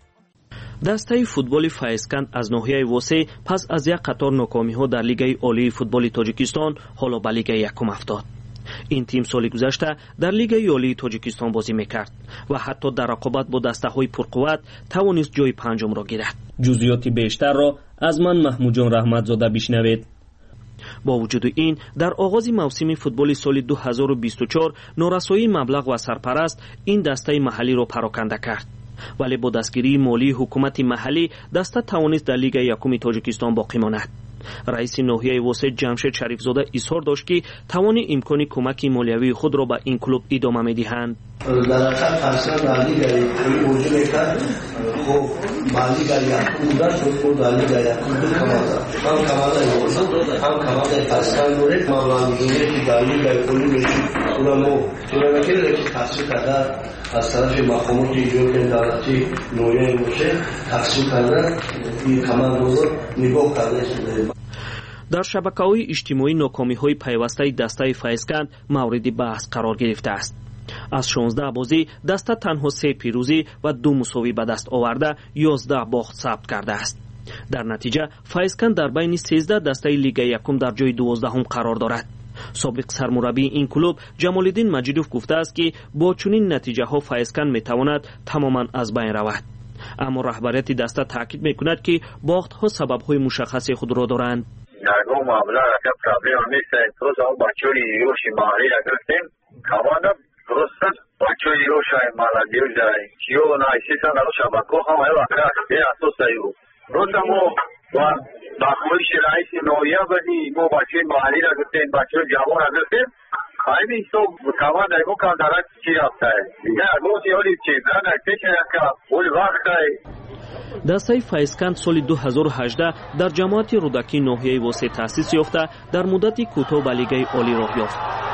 دسته فوتبال فایزکند از ناحیه وسه پس از یک قطار ناکامی‌ها در لیگ عالی فوتبال تاجیکستان حالا به لیگ یکم افتاد. این تیم سال گذشته در لیگ عالی تاجیکستان بازی میکرد و حتی در رقابت با دسته‌های پرقوت توانست جای پنجم را گیرد. جزئیات بیشتر را از من محمود جان رحمتزاده بشنوید. با وجود این در آغاز موسم فوتبال سال 2024 نارسایی مبلغ و سرپرست این دسته محلی را پراکنده کرد، ولی با دستگیری مالی حکومت محلی دسته توانست در لیگ یکم تاجیکستان باقی ماند. رئیس ناحیه وسط جمشید شریفزاده اظهار داشت که توان امکان کمک مالیوی خود را به این کلوب ادامه می‌دهند. در اصل فرسان مالی گری وجود میکرد، خب مالی گری یکم بودن شد در لیگ یکم بود کماده هم کماده فرسان دوره مبلغی که در لیگ کلی میشید اونمو که تحصیل کرده از طرف مقامات ایجاد دولتی ناحیه وسط تحصیل کرده این کمال روز نگاه کرده شده. در شبکه‌های اجتماعی ناکامی‌های پیوسته دسته فایزکند مورد بحث قرار گرفته است. از 16 بازی دسته تنها 3 پیروزی و 2 مساوی به دست آورده 11 باخت ثبت کرده است. در نتیجه فایزکند در بین 13 دسته لیگ یکم در جای 12 قرار دارد. سابق سرمربی این کلوب جمال‌الدین مجیدوف گفته است که با چنین نتیجه ها فایزکند میتواند تماما از بین رود. اما رهبریت دسته تاکید میکند که باخت ها سبب های مشخص خود را دارند. در اون معامله که پرابلم نیست، روز اون بچه‌ی یوشی مالی را گرفتیم کاملا درست بچه‌ی یوشای مالادیو جای کیو نایسیسا در شبکه هم اگر به اساس ایو روزمو و باخویش رئیس نویا بدی مو بچه‌ی مالی را گرفتیم بچه‌ی جوان را گرفتیم خیلی تو کاملا دیگه کار دارد چی رفته دیگه روزی اولی چیزا نکته که اول وقت دسته فایزکند سال 2018 در جماعت رودکی ناحیه وسط تأسیس یافته در مدت کوتاه به لیگ عالی راه یافت.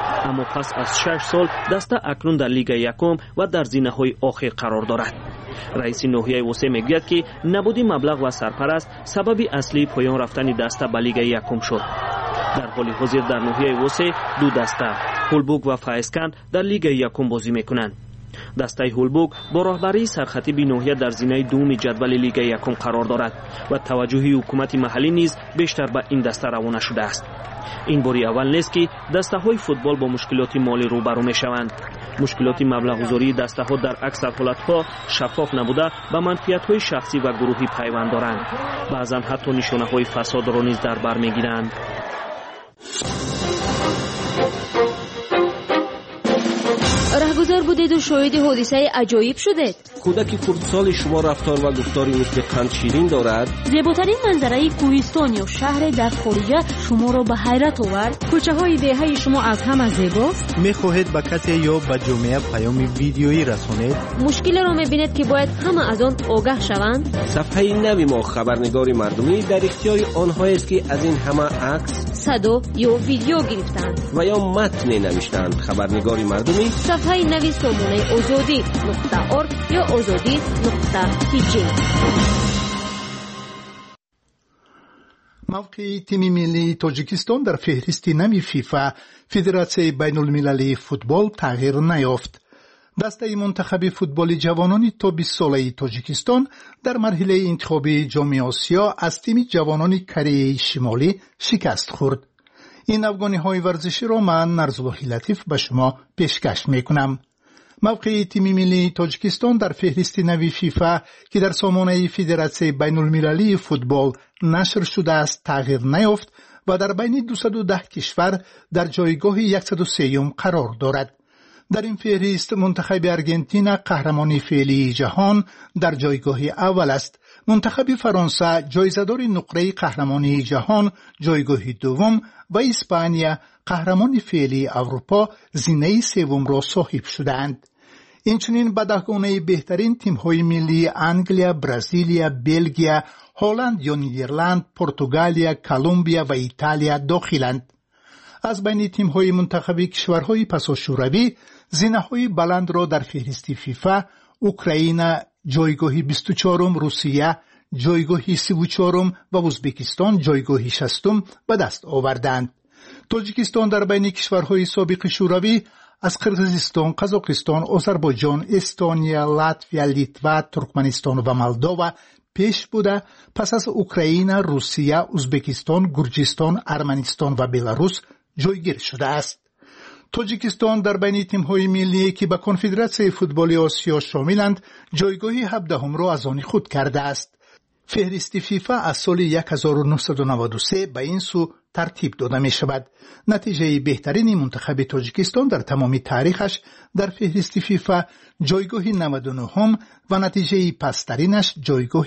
اما پس از 6 سال دسته اکنون در لیگ یکم و در زینه‌های آخر قرار دارد. رئیس ناحیه وسه میگوید که نبودی مبلغ و سرپرست سبب اصلی پایان رفتن دسته به لیگ یکم شد. در حال حاضر در ناحیه وسه دو دسته هولبوک و فایسکند در لیگ یکم بازی میکنند. دسته هولبوک با رهبری سرخطیب ناحیه در زینه دوم جدول لیگ یکم قرار دارد و توجه حکومت محلی نیز بیشتر به این دسته روانه شده است. این باری اول نیست که دسته های فوتبال با مشکلات مالی روبرو می شوند. مشکلات مبلغ گذاری دسته ها در اکثر حالت ها شفاف نبوده به منفعت های شخصی و گروهی پیوند دارند. بعضا حتی نشانه های فساد را نیز در بر می گیرند. رهگذر بودید و شاهد حادثه عجایب شدید. کودک خردسال شما رفتار و گفتاری مثل قند شیرین دارد. زیباترین منظره کوهستان یا شهر در خارجه شما را به حیرت آورد. کوچه های دهه شما از همه زیباست. میخواهید به کسی یا به جامعه پیام ویدیویی رسانید؟ مشکل را میبینید که باید همه از آن آگاه شوند. صفحه نوی ما خبرنگار مردمی در اختیار آنها است که از این همه عکس، صدا یا ویدیو گرفتند و یا متن نوشتند. خبرنگار مردمی صفحه نوی سامانه آزادی.org یا آزادی.tg. موقع تیم ملی تاجیکستان در فهرست نوی فیفا فدراسیون بین المللی فوتبال تغییر نیافت. دسته منتخب فوتبال جوانان تا 20 ساله تاجیکستان در مرحله انتخابی جام آسیا از تیم جوانان کره شمالی شکست خورد. این افغانی‌های ورزشی را من نرزالله لطیف به شما پیشکش میکنم. موقع تیم ملی تاجیکستان در فهرست نوی فیفا که در سامانه فدراسیون بین المللی فوتبال نشر شده است تغییر نیافت و در بین 210 کشور در جایگاه 103 قرار دارد. در این فهرست منتخب ارژانتین قهرمان فعلی جهان در جایگاه اول است. منتخب فرانسه جایزه‌دار نقره قهرمانی جهان جایگاه دوم و اسپانیا قهرمان فعلی اروپا زینه سوم را صاحب شدند. اینچنین به دهگانه بهترین تیم‌های ملی انگلیا، برزیلیا، بلژیم، هلند یا نیدرلند، پرتغالیا، کلمبیا و ایتالیا داخلند. از بین تیم‌های منتخب کشورهای پساشوروی زینه‌های بلند را در فهرست فیفا اوکراین جایگاه 24، روسیه جایگاه 34 و ازبکستان جایگاه 60 به دست آوردند. تاجیکستان در بین کشورهای سابق شوروی از قرقیزستان، قزاقستان، آذربایجان، استونیا، لاتویا، لیتوا، ترکمنستان و مولداوا پیش بوده پس از اوکراین، روسیه، ازبکستان، گرجستان، ارمنستان و بلاروس جایگیر شده است. تاجیکستان در بین تیم‌های ملی که به کنفدراسیون فوتبال آسیا شاملند جایگاه 17 را از آن خود کرده است. فهرست فیفا از سال 1993 به این سو ترتیب داده می شود. نتیجه بهترین منتخب تاجیکستان در تمام تاریخش در فهرست فیفا جایگاه 99 و نتیجه پسترینش جایگاه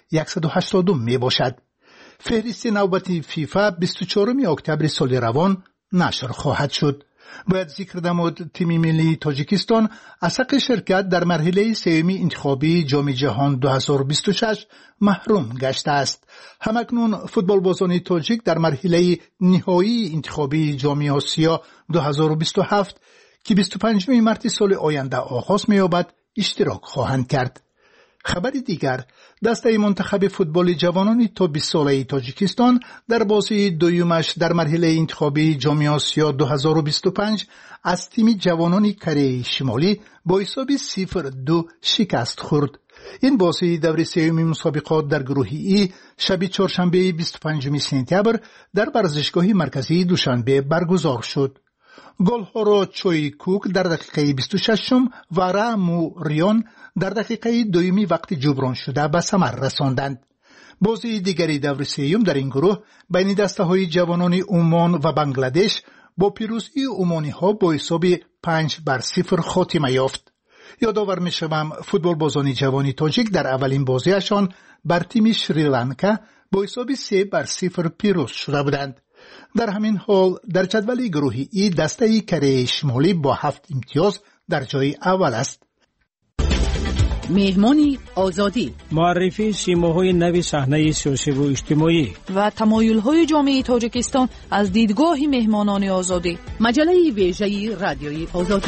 180 می باشد. فهرست نوبتی فیفا 24 اکتبر سال روان نشر خواهد شد. باید ذکر نمود تیم ملی تاجیکستان از حق شرکت در مرحله سوم انتخابی جام جهان 2026 محروم گشته است. همکنون فوتبال بازان تاجیک در مرحله نهایی انتخابی جام آسیا 2027 که 25 مارس سال آینده آغاز می‌یابد اشتراک خواهند کرد. خبر دیگر، دسته منتخب فوتبال جوانان تا 20 ساله تاجیکستان در بازی دویمش در مرحله انتخابی جام آسیا 2025 از تیم جوانان کره شمالی با حساب 0-2 شکست خورد. این بازی دور سوم مسابقات در گروه ای شب چهارشنبه 25 سپتامبر در ورزشگاه مرکزی دوشنبه برگزار شد. گل‌ها را چوی کوک در دقیقه 26 و رامو ریون در دقیقه دومی وقت جبران شده به ثمر رساندند. بازی دیگری دور سوم در این گروه بین دسته‌های جوانان عمان و بنگلادش با پیروزی عمانی‌ها با حساب 5-0 خاتمه یافت. یادآور می‌شوم فوتبال بازان جوانی تاجیک در اولین بازیشان بر تیم شریلانکا با حساب 3-0 پیروز شده بودند. در همین حال در جدول گروهی ای دسته کره شمالی با 7 امتیاز در جای اول است. مهمانی آزادی، معرفی سیماهای نوی صحنه سیاسی و اجتماعی و تمایل‌های جامعه تاجیکستان از دیدگاه مهمانان آزادی. مجله ویژه رادیوی آزادی.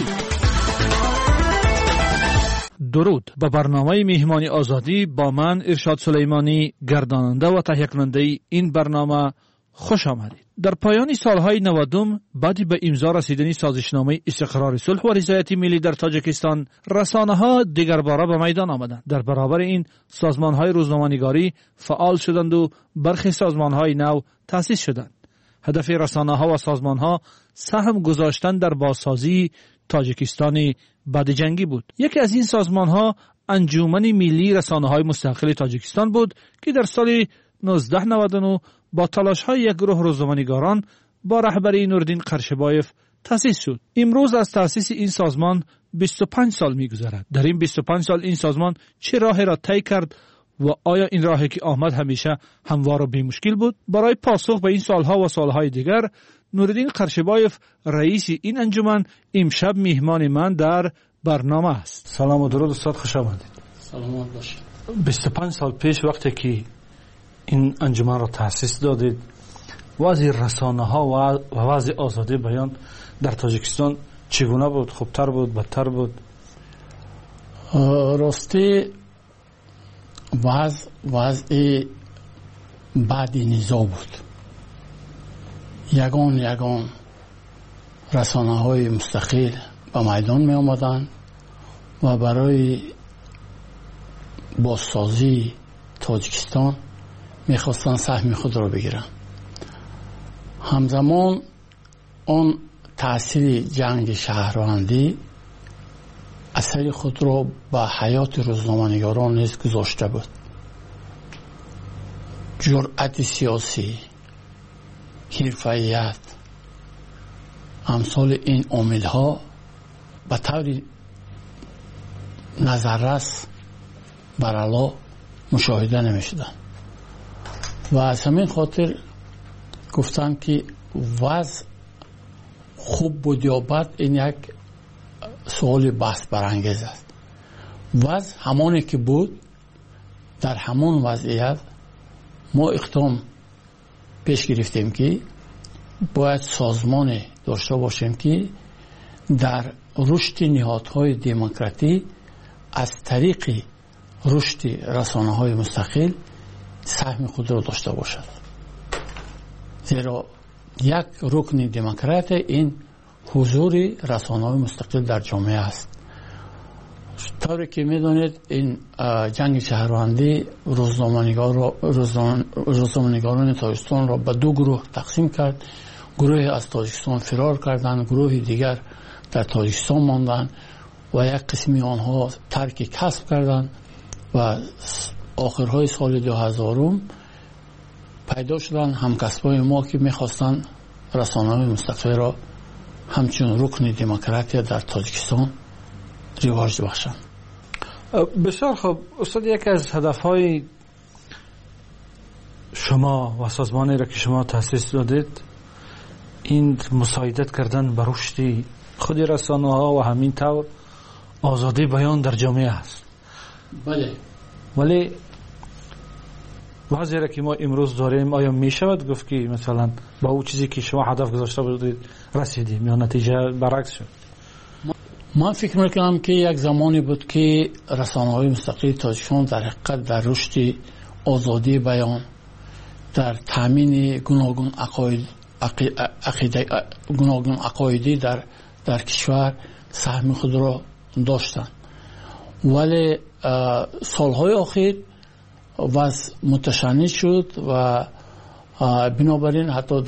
درود. به برنامه مهمانی آزادی با من ارشاد سلیمانی، گرداننده و تهیه کننده این برنامه، خوش آمدید. در پایان سالهای 90 بعد به امضا رسیدن سازشنامه استقرار صلح و رضایت ملی در تاجیکستان، رسانه‌ها دیگر باره به میدان آمدند. در برابر این سازمان‌های روزنامه‌نگاری فعال شدند و برخی سازمان‌های نو تأسیس شدند. هدف رسانه‌ها و سازمان‌ها سهم گذاشتن در بازسازی تاجیکستان بعد جنگی بود. یکی از این سازمان‌ها انجمن ملی رسانه‌های مستقل تاجیکستان بود که در سال 1999 با تلاش‌های یک گروه روزنامه‌نگاران با رهبری نوردین قرشبایف تأسیس شد. امروز از تأسیس این سازمان 25 سال می‌گذرد. در این 25 سال این سازمان چه راهی را طی کرد و آیا این راهی که آمد همیشه هموار و بی‌مشکل بود؟ برای پاسخ به این سالها و سالهای دیگر، نوردین قرشبایف رئیس این انجمن امشب میهمان من در برنامه است. سلام و درود استاد، خوش آمدید. سلامت باشید. 25 سال پیش وقتی که این انجمن را تأسیس دادید، وضع رسانه‌ها و وضع آزادی بیان در تاجیکستان چگونه بود؟ خوبتر بود، بدتر بود؟ راستی وضع بعد نزاع بود. یگان رسانه‌های مستقل به میدان می آمدند و برای بازسازی تاجیکستان میخواستن سهم خود را بگیرن. همزمان آن تأثیر جنگ شهروندی اثر خود را به حیات روزنامه‌نگاران نیز گذاشته بود. جرأت سیاسی، حرفه‌ایت، امثال این عامل‌ها به طور نظررس برالا مشاهده نمی‌شدند و از همین خاطر گفتن که وضع خوب بود یا بد، این یک سوال بحث برانگیز است. وضع همانی که بود، در همان وضعیت ما اقدام پیش گرفتیم که باید سازمان داشته باشیم که در رشد نهادهای دموکراتی از طریق رشد رسانه‌های مستقل سهم خود را داشته باشد. زیرا یک رکن دموکرات این حضور رسانه‌های مستقل در جامعه است. طوری که می‌دانید این جنگ شهروندی روزنامه‌نگاران تاجیکستان را به دو گروه تقسیم کرد. گروهی از تاجیکستان فرار کردند، گروهی دیگر در تاجیکستان ماندند و یک قسمی آنها ترک کسب کردند و آخرهای سال 2000 پیدا شدن همکسبای ما که میخواستن رسانه‌های مستقل را همچون رکن دموکراتی در تاجیکستان رواج بخشند. بسیار خوب استاد، یکی از هدفهای شما و سازمانی را که شما تأسیس دادید این مساعدت کردن به رشد خود رسانه‌ها و همین طور آزادی بیان در جامعه است. بله. ولی وضعی را که ما امروز داریم آیا می شود گفت که مثلا با اون چیزی که شما هدف گذاشته بودید رسیدیم یا نتیجه برعکس شد؟ من فکر میکنم که یک زمانی بود که رسانه‌های مستقل تاجیکستان در حقیقت در رشد آزادی بیان، در تامین گوناگون عقایدی در کشور سهم خود را داشتند. ولی سالهای اخیر وضع متشنج شد و بنابراین حتی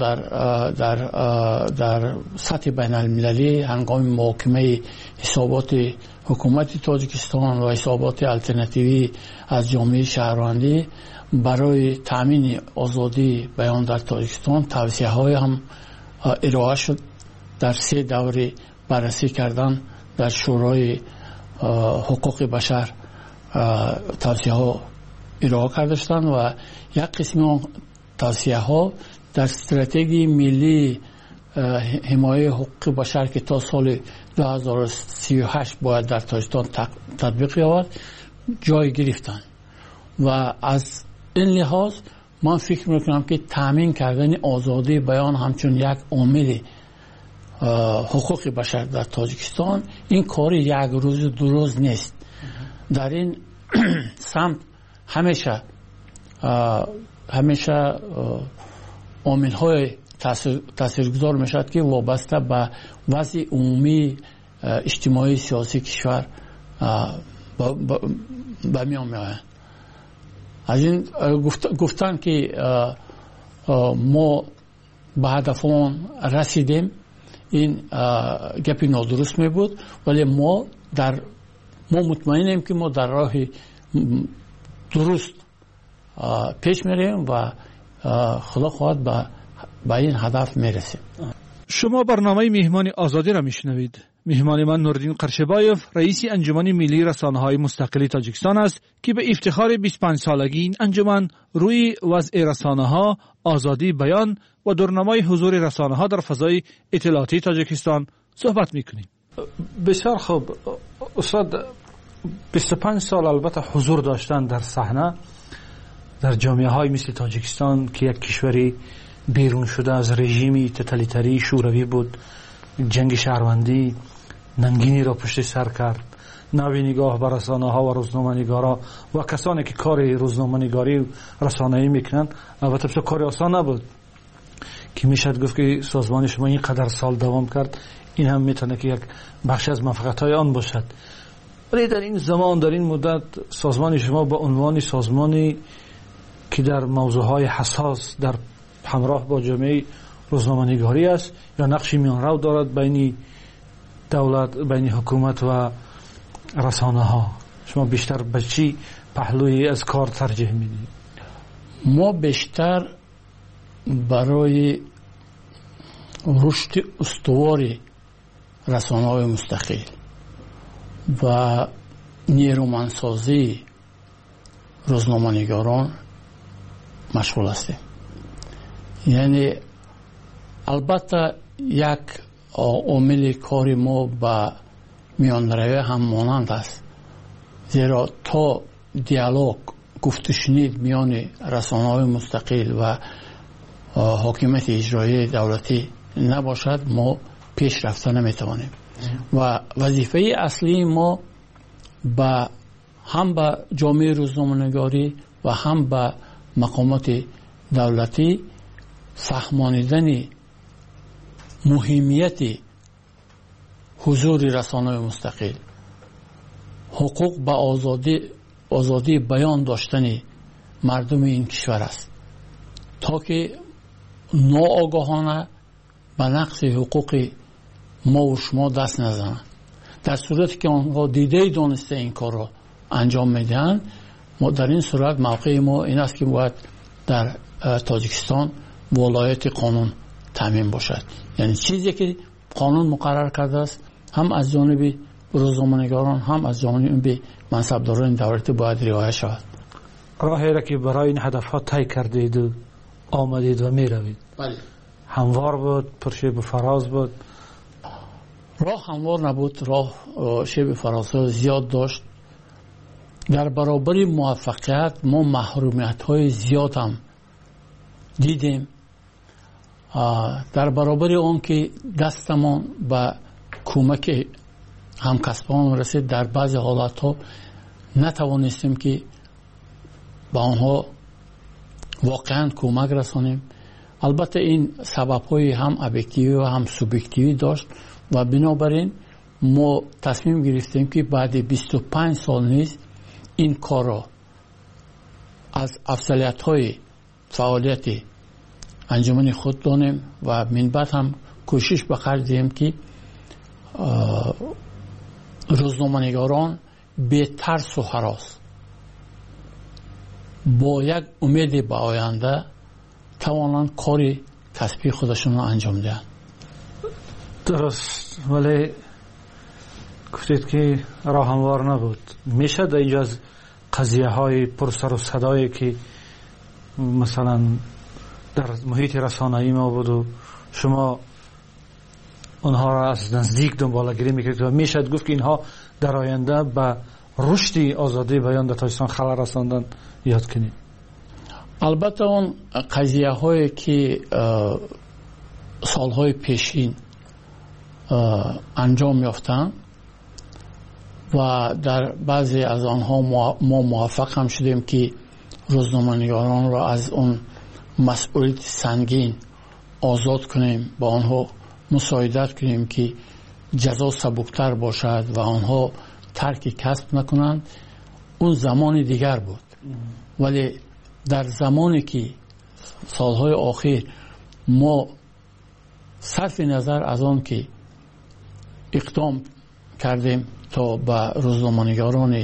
در سطح بین المللی هنگام محاکمه حسابات حکومت تاجیکستان و حسابات الترناتیوی از جامعه شهروندی برای تامین آزادی بیان در تاجیکستان توصیه‌های هم ارائه شد. در 3 دوره بررسی کردن در شورای حقوق بشر توصیه‌ها ارائه کرده شدند و یک قسم توصیه‌ها در استراتژی ملی حمایت حقوق بشر که تا سال 2038 باید در تاجیکستان تطبیق یابد جای گرفتن و از این لحاظ من فکر میکنم که تامین کردن آزادی بیان همچون یک عامل حقوق بشر در تاجیکستان این کار یک روز دو روز نیست. در این سمت همیشه عامل‌های تاثیرگذار میشد که وابسته به وضع عمومی اجتماعی سیاسی کشور به میان میآیند. از این گفتن که ما به هدفمون رسیدیم این گپی نادرست می بود، ولی ما مطمئنیم که ما در راه درست پیش میریم و خدا خواهد به این هدف میرسیم. شما برنامه مهمان آزادی را میشنوید. مهمان من نوردین قرشبایف رئیس انجمن ملی رسانه‌های مستقل تاجیکستان است که به افتخار 25 سالگی این انجمن روی وضع رسانه‌ها، آزادی بیان و دورنمای حضور رسانه‌ها در فضای اطلاعاتی تاجیکستان صحبت میکنیم. بسیار خوب استاد، 25 سال البته حضور داشتن در صحنه در جامعه‌های مثل تاجیکستان که یک کشوری بیرون شده از رژیمی توتالیتری شوروی بود، جنگ شهروندی ننگینی را پشت سر کرد، نوی نگاه به رسانه‌ها و روزنامه‌نگارا و کسانی که کار روزنامه‌نگاری و رسانه‌ای میکنند. البته بسیار کار آسان نبود که میشد گفت که سازمان شما اینقدر سال دوام کرد، این هم میتونه که یک بخش از موفقیت‌های آن باشد. ولی در این زمان، در این مدت، سازمان شما به عنوان سازمانی که در موضوعهای حساس در همراه با جامعه روزنامه‌نگاری است یا نقشی میانرو دارد بین دولت، بین حکومت و رسانه‌ها، شما بیشتر به چی پهلوی از کار ترجیح میدید؟ ما بیشتر برای رشد استوار رسانه‌های مستقل و نیرومندسازی روزنامه‌نگاران مشغول هستیم. یعنی البته یک عامل کار ما به میانروی هم مانند است، زیرا تا دیالوگ گفت و شنید میان رسانه‌های مستقل و حاکمیت اجرایی دولتی نباشد ما پیش رفته نمیتوانیم و وظیفه اصلی ما هم به جامعه روزنامه‌نگاری و هم به مقامات دولتی فهمانیدن مهمیت حضور رسانه‌های مستقل، حقوق به آزادی بیان داشتن مردم این کشور است تا که ناآگاهانه به نقض حقوق ما و شما دست نزنند. در صورتی که آنها دیده دانسته این کار را انجام میدهند، ما در این صورت موقع ما این است که باید در تاجیکستان ولایت قانون تامین باشد. یعنی چیزی که قانون مقرر کرده است هم از جانب روزنامه‌نگاران هم از جانب منصبداران دولتی باید رعایت شود. راهی را که برای این هدفها طی کردید و آمدید و می روید، بله، هموار بود، پرشیب و فراز بود؟ راه هموار نبود، راه شیب فرازها زیاد داشت. در برابر موفقیت ما محرومیت‌های زیاد هم دیدیم. در برابر آن که دستمان به کمک همکسبان رسید، در بعضی حالت‌ها نتوانستیم که به آنها واقعا کمک رسانیم. البته این سبب‌های هم ابجکتیوی و هم سوبجکتیوی داشت و بنابراین ما تصمیم گرفتیم که بعد 25 سال نیز این کار را از افضلیت‌های فعالیت انجمن خود دانیم و من بعد هم کوشش به خرج دهیم که روزنامه‌نگاران بی ترس و هراس با یک امید به آینده توانند کار کسبی خودشون را انجام دهند. درست، ولی گفتید که راه هموار نبود. میشه در اینجا از قضیه های پرسر و صدایی که مثلا در محیط رسانه‌ای ما بود و شما اونها را از نزدیک دنبالگیری میکردید و میشد گفت که اینها در آینده به رشد آزادی بیان در تاجیکستان خلل رساندن یاد کنید؟ البته اون قضیه هایی که سالهای پیشین انجام یافتن و در بعضی از آنها ما موفق هم شدیم که روزنامه‌نگاران را از اون مسئولیت سنگین آزاد کنیم، با آنها مساعدت کنیم که جزا سبکتر باشد و آنها ترک کسب نکنند. اون زمان دیگر بود. ولی در زمانی که سالهای آخر ما صرف نظر از آن که اقدام کردیم تا به روزنامه‌نگاران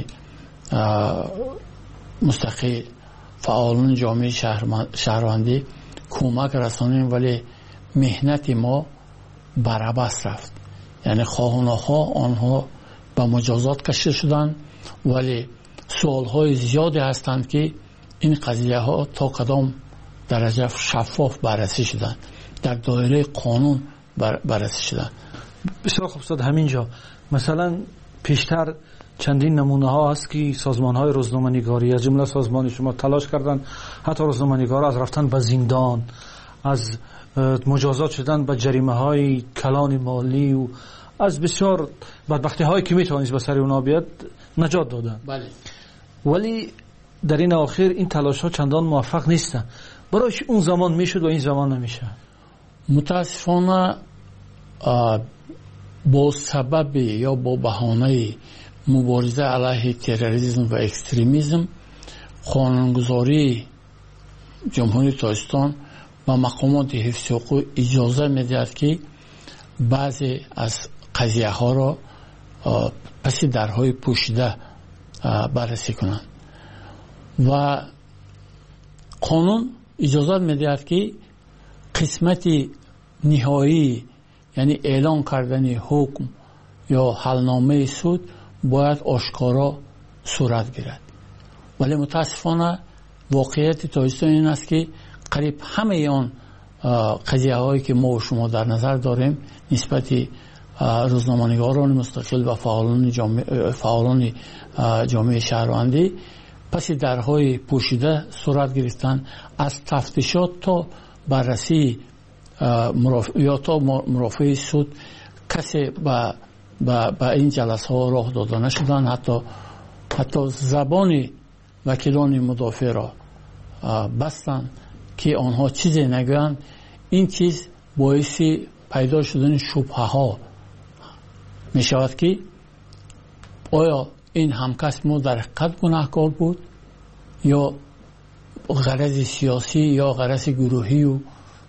مستقل، فعالان جامعه شهروندی کمک رسانیم، ولی مهنت ما برعکس رفت. یعنی خواهانها آنها به مجازات کشیده شدند، ولی سوالهای زیادی هستند که این قضیه ها تا کدام درجه شفاف بررسی شدند، در دایره قانون بررسی شدند. بسیار خوب استاد، همینجا مثلا پیشتر چندین نمونه ها هست که سازمان های روزنامه‌نگاری از جمله سازمان شما تلاش کردن حتی روزنامه‌نگارا از رفتن به زندان، از مجازات شدن به جریمه های کلان مالی و از بسیار بدبختی هایی که میتوانست به سر اونا بیاد نجات دادن. بله. ولی در این آخر این تلاش ها چندان موفق نیستن. برایش اون زمان میشد و این زمان نمیشه. متاسفانه با سبب یا با بهانه مبارزه علیه تروریسم و اکستریمیسم قانونگذاری جمهوری تاجیکستان و مقامات حفظ حقوق اجازه میدهد که بعضی از قضیه ها را پس درهای پوشیده بررسی کنند و قانون اجازه میدهد که قسمت نهایی یعنی اعلان کردن حکم یا حلنامه سود باید آشکارا صورت گیرد. ولی متاسفانه واقعیت تاجیکستان این است که قریب همه آن قضیه هایی که ما و شما در نظر داریم نسبت روزنامه‌نگاران مستقل و فعالان جامعه شهروندی پس درهای پوشیده صورت گرفتن، از تفتیشات تا بررسی یا تا مرافعه سود کسی به این جلسه ها راه داده نشدن. حتی زبان وکیلان مدافع را بستن که آنها چیزی نگویند. این چیز باعث پیدا شدن شبهه ها می شود که آیا این همکس ما در حقیقت گناهکار بود یا غرض سیاسی یا غرض گروهی و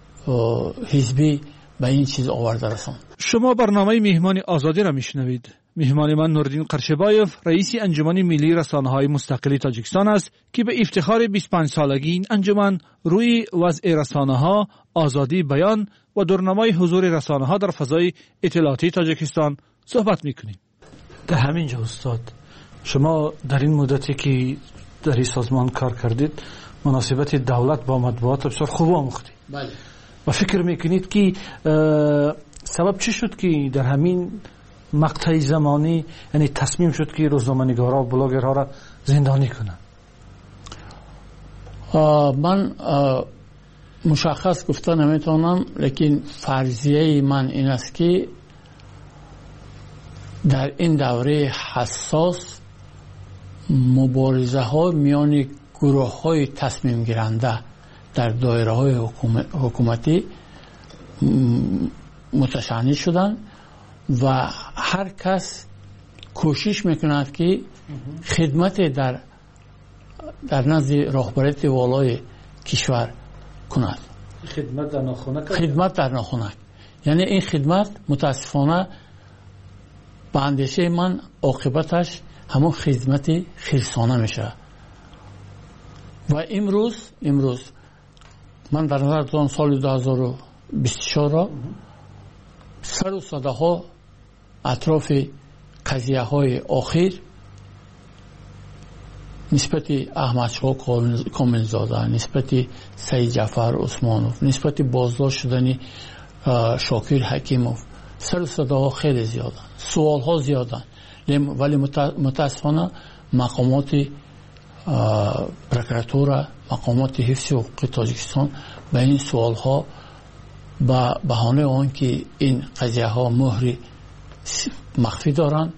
حزبی به این چیز آورده رساند. شما برنامه میهمان آزادی را میشنوید. میهمان من نوردین قرشبایف رئیس انجمن ملی رسانه‌های مستقل تاجیکستان است که به افتخار 25 سالگی این انجمن روی وضع رسانه‌ها، آزادی بیان و دورنمای حضور رسانه‌ها در فضای اطلاعاتی تاجیکستان صحبت میکنیم. در همینجا استاد، شما در این مدتی که در این سازمان کار کردید مناسبت دولت با مطبوعات بسیار خوب آموختید. بله. و فکر میکنید که سبب چی شد که در همین مقطع زمانی یعنی تصمیم شد که روزنامه‌نگارا و بلاگرها را زندانی کنند؟ من مشخص گفته نمیتونم، لیکن فرضیه من این است که در این دوره حساس مبارزه ها میان گروه های تصمیم گیرنده در دایره های حکومتی متشنج شدن و هر کس کوشش میکند که خدمت در نزد راهبریت والای کشور کند. خدمت در ناخنک. یعنی این خدمت متاسفانه به اندیشه من عاقبتش همون خدمت خیرسانه میشه. و امروز من در نظر دارم سال 2024 را سر و صدا ها اطراف قضیه های آخر نسبت احمدشاه کاملزاده، نسبت سید جعفر عثمانوف، نسبت بازداشت شدن شاکر حکیموف، سر و صدا ها خیلی زیادن، سوال ها زیادن، ولی متاسفانه مقامات پروکراتورا، مقامات حفظ حقوق تاجیکستان به این سوال ها به بهانه آن که این قضیه ها مهر مخفی دارند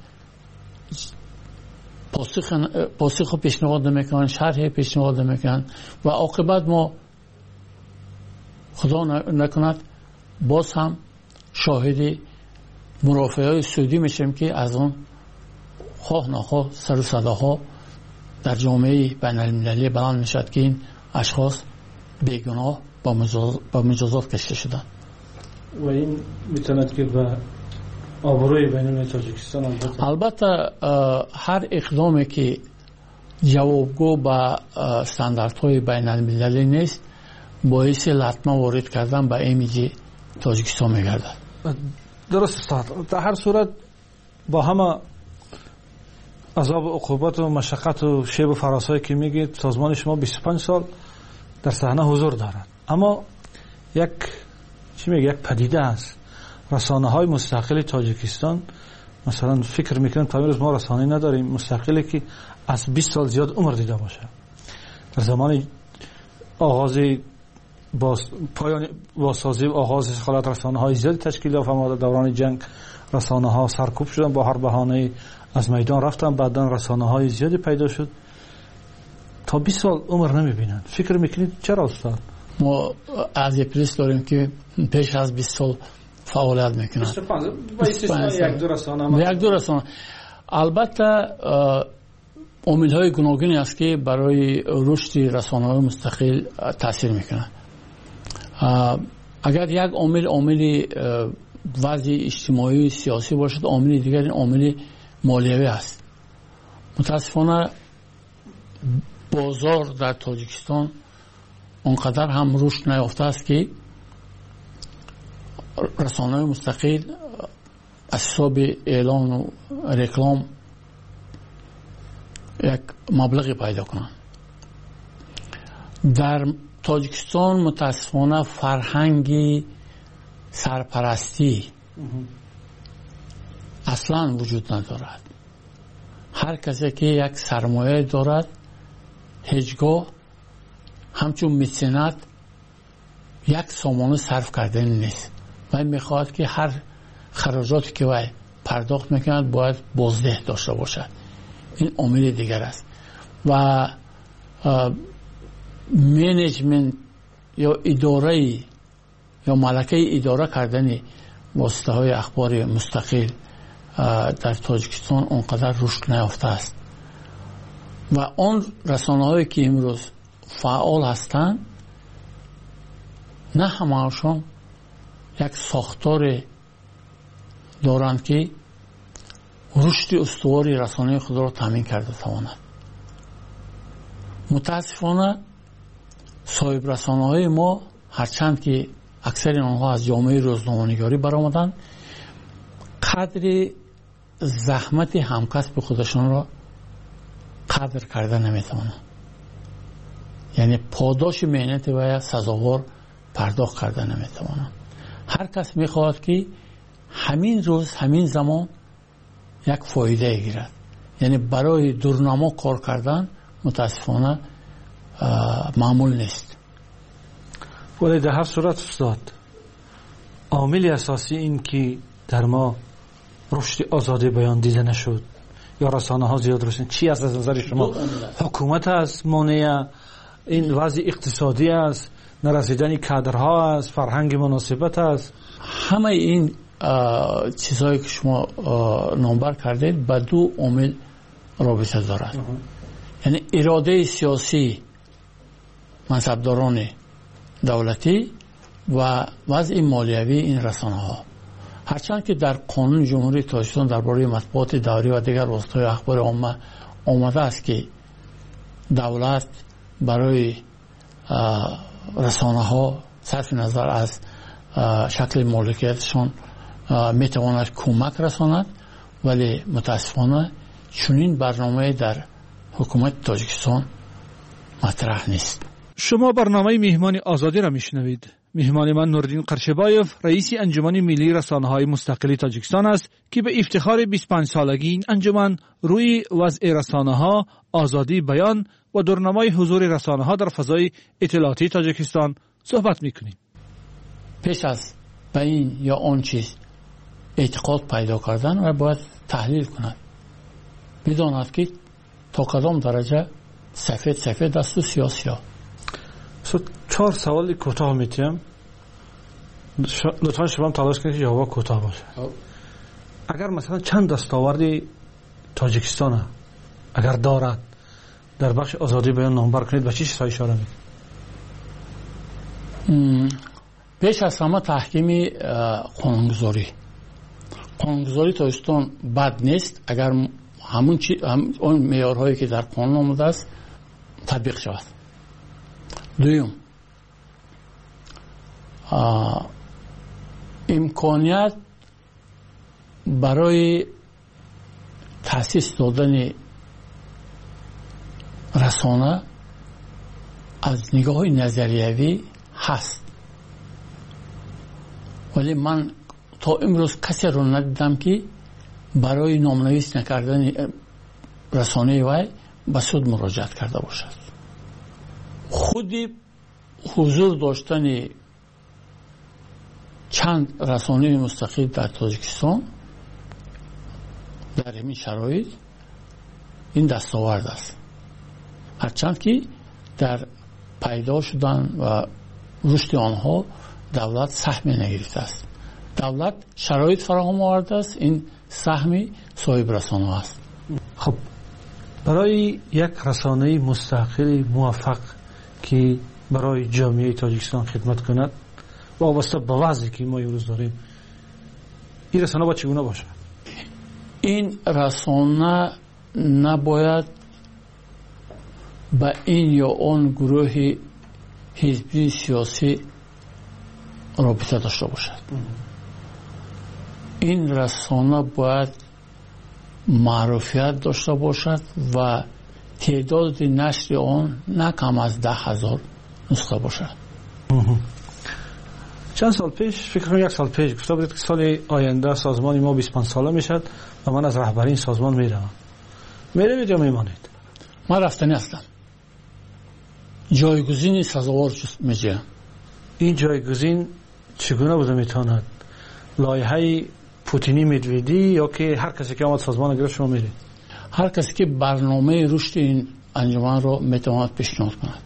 پاسخ پیشنهاد میکنن، شرح پیشنهاد میکنن و عاقبت ما خدا نکند باز هم شاهد مرافعه های سودی میشیم که از آن خواه نخواه سر و صداها در جامعه بین المللی بلند میشد که این اشخاص بیگناه با مجازات کشته شدن و این میتواند که به آبروی بین‌المللی تاجیکستان البته هر اقدامی که جوابگو به استانداردهای بین المللی نیست باعث لطمه وارد کردن به ایمیج تاجیکستان میگردد. درست استاد. در هر صورت با همه عذاب و عقوبت و مشقت و شیب و فراسایی که میگید سازمان شما 25 سال در صحنه حضور دارد، اما یک پدیده است. رسانه های مستقل تاجیکستان مثلا فکر میکنن تا امروز ما رسانه نداریم مستقلی که از 20 سال زیاد عمر دیده باشه. در زمان آغاز بازسازی آغاز خالت رسانه های زیاد تشکیل یافت، اما دوران جنگ رسانه ها سرکوب شدن، با هر بهانه از میدان رفتن، بعدا رسانه های زیادی پیدا شد. تا 20 سال عمر نمیبینن. فکر میکنید چرا استاد؟ ما از پلیس داریم که پیش از 20 سال فعالیت میکنن. 25 یک دو رسانه. البته عامل های گوناگونی است که برای رشد رسانه های مستقل تاثیر میکنن. اگر یک عامل وضع اجتماعی سیاسی باشد، عامل دیگر این عامل مالیوی است. متاسفانه بازار در تاجیکستان اونقدر هم رشد نیافته است که رسانه‌های مستقل از حساب اعلان و رکلام یک مبلغی پیدا کنند. در تاجیکستان متاسفانه فرهنگ سرپرستی اصلا وجود ندارد. هر کسی که یک سرمایه دارد هیچگاه همچون متسنت یک سامانه صرف کردن نیست و میخواهد که هر خراجاتی که وی پرداخت میکند باید بازده داشته باشد. این عامل دیگر است و منیجمنت یا اداره یا ملکه اداره کردن واسطه های اخبار مستقل در تاجیکستان اونقدر رشد نیافته است و آن رسانه هایی که امروز فعال هستند نه همه‌شان یک ساختار دارند که رشد استواری رسانه خود را تامین کرده تواند. متاسفانه صاحب رسانه های ما هرچند که اکثر آنها از جامعه روزنامه‌نگاری برآمدند قدر زحمت همکسب خودشان را قدر کرده نمیتوانند، یعنی پاداش مهنت و سزاوار پرداخت کرده نمیتوانند. هر کس میخواهد که همین روز همین زمان یک فایده گیرد، یعنی برای دورنما کار کردن متاسفانه معمول نیست. ولی در هر صورت استاد عامل اساسی این که در ما رشد آزادی بیان دیده نشد یا رسانه ها زیاد رشد چی از نظر شما؟ حکومت است مانع، این وضع اقتصادی است، نرسیدن کادرها است، فرهنگ مناسبت است؟ همه این چیزهایی که شما نامبر کردید با دو عامل رابطه دارد. یعنی اراده سیاسی منصبداران دولتی و وضع مالیوی این رسانه ها. هرچند که در قانون جمهوری تاجیکستان درباره مطبوعات داوری و دیگر وسایل اخبار عامه آمده است که دولت برای رسانه ها صرف نظر از شکل مالکیتشان میتواند کمک رساند، ولی متاسفانه چنین برنامه در حکومت تاجیکستان مطرح نیست. شما برنامه مهمان آزادی را میشنوید. مهمان من نوردین قرشبایف رئیس انجمن ملی رسانه‌های مستقل تاجیکستان است که به افتخار 25 سالگی این انجمن روی وضع رسانه‌ها، آزادی بیان و دورنمای حضور رسانه‌ها در فضای اطلاعاتی تاجیکستان صحبت می‌کنیم. پیش از به این یا آن چیز اعتقاد پیدا کردن و باید تحلیل کند، بداند که تا کدام درجه سفید است و سیاه. 4 سوال کوتاه میتونم، لطفا شما تلاش کنید که جواب کوتاه باشه. اگر مثلا چند دستاورد تاجیکستان اگر دارد در بخش آزادی بیان نامبر کنید، به چه چیزها اشاره میکنید؟ پیش از همه تحکیم قانونگذاری تاجیکستان بد نیست اگر اون معیارهایی که در قانون آمده است تطبیق شود. دوم، امکانیت برای تأسیس دادن رسانه از نگاه نظریوی هست، ولی من تا امروز کسی رو ندیدم که برای نامنویس نکردن رسانه وی به سود مراجعت کرده باشد. خودی حضور داشتن چند رسانه مستقل در تاجیکستان در این شرایط این دستاورد است، هرچند که در پیدا شدن و رشد آنها دولت سهمی نگرفته است. دولت شرایط فراهم آورده است، این سهمی صاحب رسانه است. خب برای یک رسانه مستقل موفق که برای جامعه تاجیکستان خدمت کند وابسته به وضعی که ما امروز داریم، این رسانه باید چگونه باشه؟ این رسانه نباید به این یا آن گروه حزبی سیاسی رابطه داشته باشد. این رسانه باید معروفیت داشته باشد و تعداد نشر آن نه کم از 10,000 نسخه باشد. چند سال پیش، فکر کنم 1 سال پیش گفته بودید که سال آینده سازمان ما 25 ساله میشد و من از رهبری این سازمان میروم. میروید یا میمانید؟ من رفتنی هستم. جایگزین سزاوار میجویم. این جایگزین چگونه بوده میتواند؟ لایحه پوتینی مدویدی یا که هر کسی که آمد سازمان گرفت شما میرید؟ هر کسی که برنامه رشد این انجمن رو میتواند پیشنهاد کند،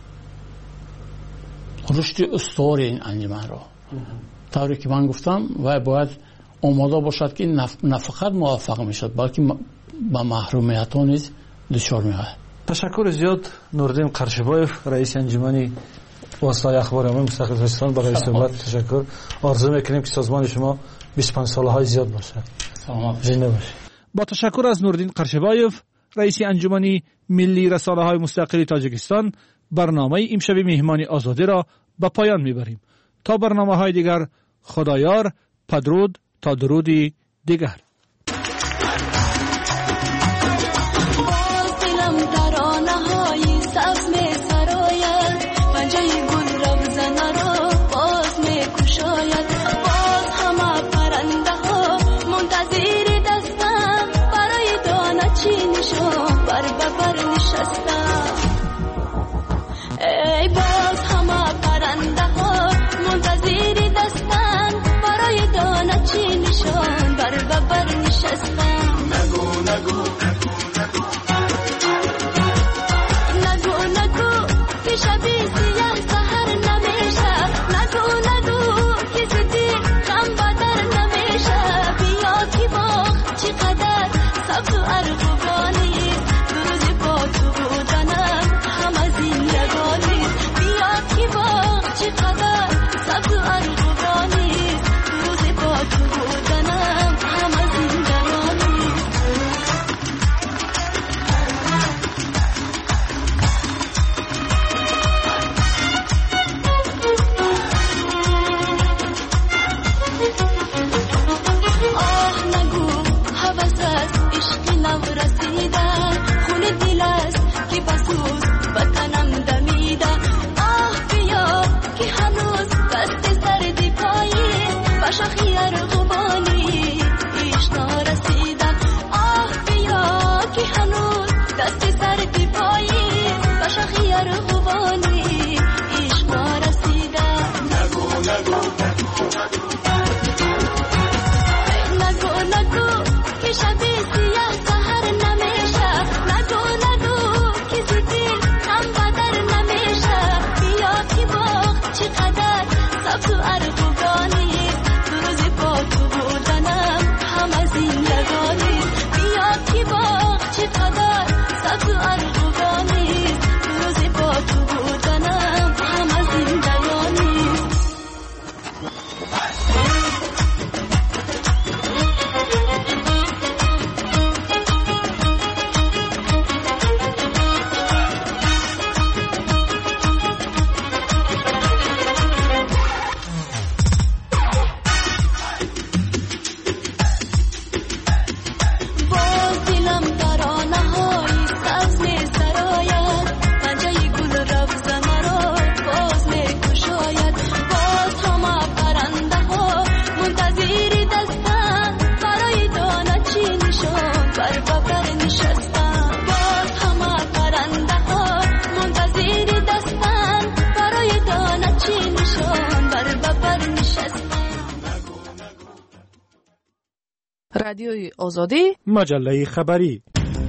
رشد استوار این انجمن رو، طوری که من گفتم و باید آماده باشد که نه فقط موفق میشد بلکه با محرومیت ها نیز دچار میشه. تشکر زیاد نوردین قرشبایف رئیس انجمن واسطه اخبار عمومی مستقل تاجیکستان برای صحبت. تشکر. آرزو میکنیم که سازمان شما 25 ساله های زیاد باشه. زنده باشه. با تشکر از نوردین قرشبایف رئیس انجمن ملی رسانه های مستقل تاجیکستان، برنامه امشب مهمانی آزادی را به پایان میبریم. تا برنامه های دیگر، خدایار، پدرود تا درودی دیگر. ای باز همه پرنده ها منتظر دستن برای دانه چی نشان بر رادیوی آزادی، مجله خبری.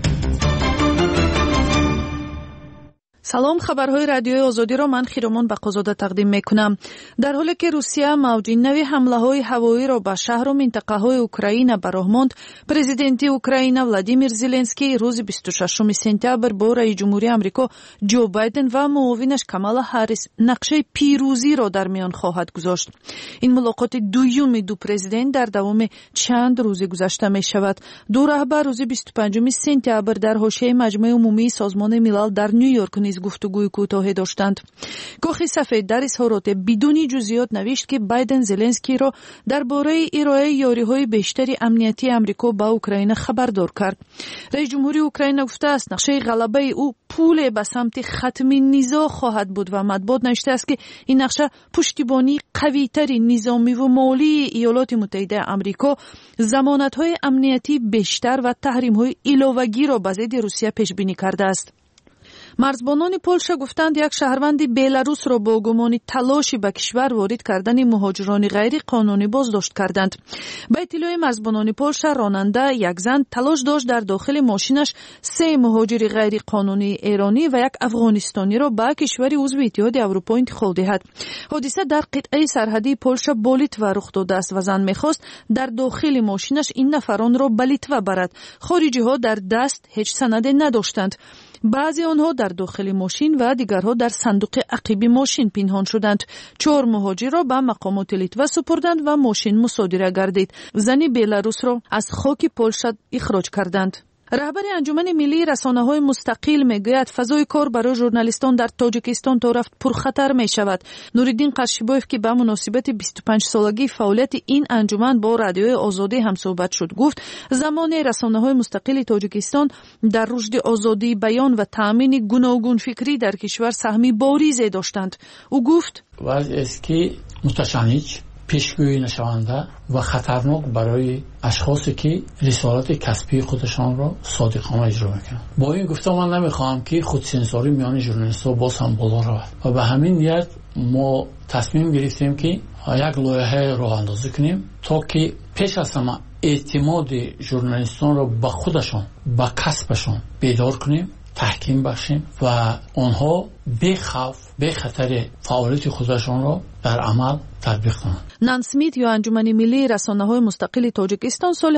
سلام، خبرهای رادیوی آزادی را من خیرمان بقازاده تقدیم میکنم. در حالی که روسیه موج نوی حمله‌های هوایی را به شهر و منطقه‌های اوکراین برآورد، پرزیدنت اوکراین ولادیمیر زلنسکی روز 26 سپتامبر با رئیس جمهوری آمریکا جو بایدن و معاونش کامالا هاریس نقشه پیروزی را در میان خواهد گذاشت. این ملاقات دوم دو پرزیدنت در دوام چند روز گذشته می شود. دو رهبر روز 25 سپتامبر در حاشیه مجمع عمومی سازمان ملل در نیویورک نیز گفتگوی کوتاهی داشتند. کاخ سفید در اظهارات بدون جزئیات نوشت که بایدن زلنسکی را درباره ارائه یاری‌های بیشتری امنیتی آمریکا به اوکراین خبردار کرد. رئیس جمهوری اوکراین گفته است نقشه غلبه او پول به سمت ختم نزاع خواهد بود و مطبوعات نوشته است که این نقشه پشتیبانی قوی‌تری نظامی و مالی ایالات متحده آمریکا، ضمانت‌های امنیتی بیشتر و تحریم‌های علاوه‌ای را به ضد روسیه پیش بینی کرده است. مرزبانان پولشا گفتند یک شهروند بلاروس را با گمان تلاشی به کشور وارد کردن مهاجران غیر قانونی بازداشت کردند. به اطلاع مرزبانان پولشا، راننده یک زن تلاش داشت در داخل ماشینش 3 مهاجر غیر قانونی ایرانی و یک افغانستانی را به کشور عضو اتحاد اروپا انتقال دهد. حادثه در قطعه سرحدی پولشا با لیتوا رخ داده است و زن می‌خواست در داخل ماشینش این نفران را به لیتوا برد. خارجی‌ها در دست هیچ سند نداشتند. بعضی آنها در داخل ماشین و دیگرها در صندوق عقب ماشین پنهان شدند. 4 مهاجر را به مقامات لیتوا سپردند و ماشین مصادره گردید. زن بلاروس را از خاک پولشا اخراج کردند. رهبر انجمن ملی رسانه‌های مستقل میگوید فضای کار برای ژورنالیستان در تاجیکستان تا رفت پرخطر می شود. نوریدین قرشیبایف که به مناسبت 25 سالگی فعالیت این انجمن با رادیوی آزادی هم صحبت شد گفت زمان رسانه‌های مستقل تاجیکستان در رشد آزادی بیان و تامین گوناگون فکری در کشور سهمی باریزی داشتند. او گفت وضع است که متشنج پیشگویی نشونده و خطرناک برای اشخاصی که رسالت کسبی خودشان را صادقانه اجرا میکنند. با این گفته من نمیخواهم که خودسانسوری میان ژورنالیست‌ها باز هم بالا رود و به همین نیت ما تصمیم گرفتیم که یک لایحه راه اندازی کنیم تا که پیش از همه اعتماد ژورنالیستان را به خودشان، به کسبشان بیدار کنیم، تحکیم بخشیم و آنها بی خوف، بی خطر فعالیت خودشان را در عمل تطبیق کنند. نان سمیت یا انجمن ملی رسانه‌های مستقل تاجیکستان سال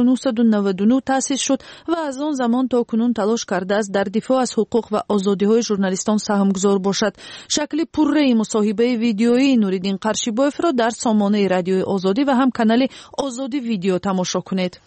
1999 تأسیس شد و از آن زمان تا کنون تلاش کرده است در دفاع از حقوق و آزادی‌های ژورنالیستان سهمگذار باشد. شکل پررأی مصاحبه ویدیویی نوریدین قرشیبایف را در سامانه رادیوی آزادی و هم کانال آزادی ویدیو تماشا کنید.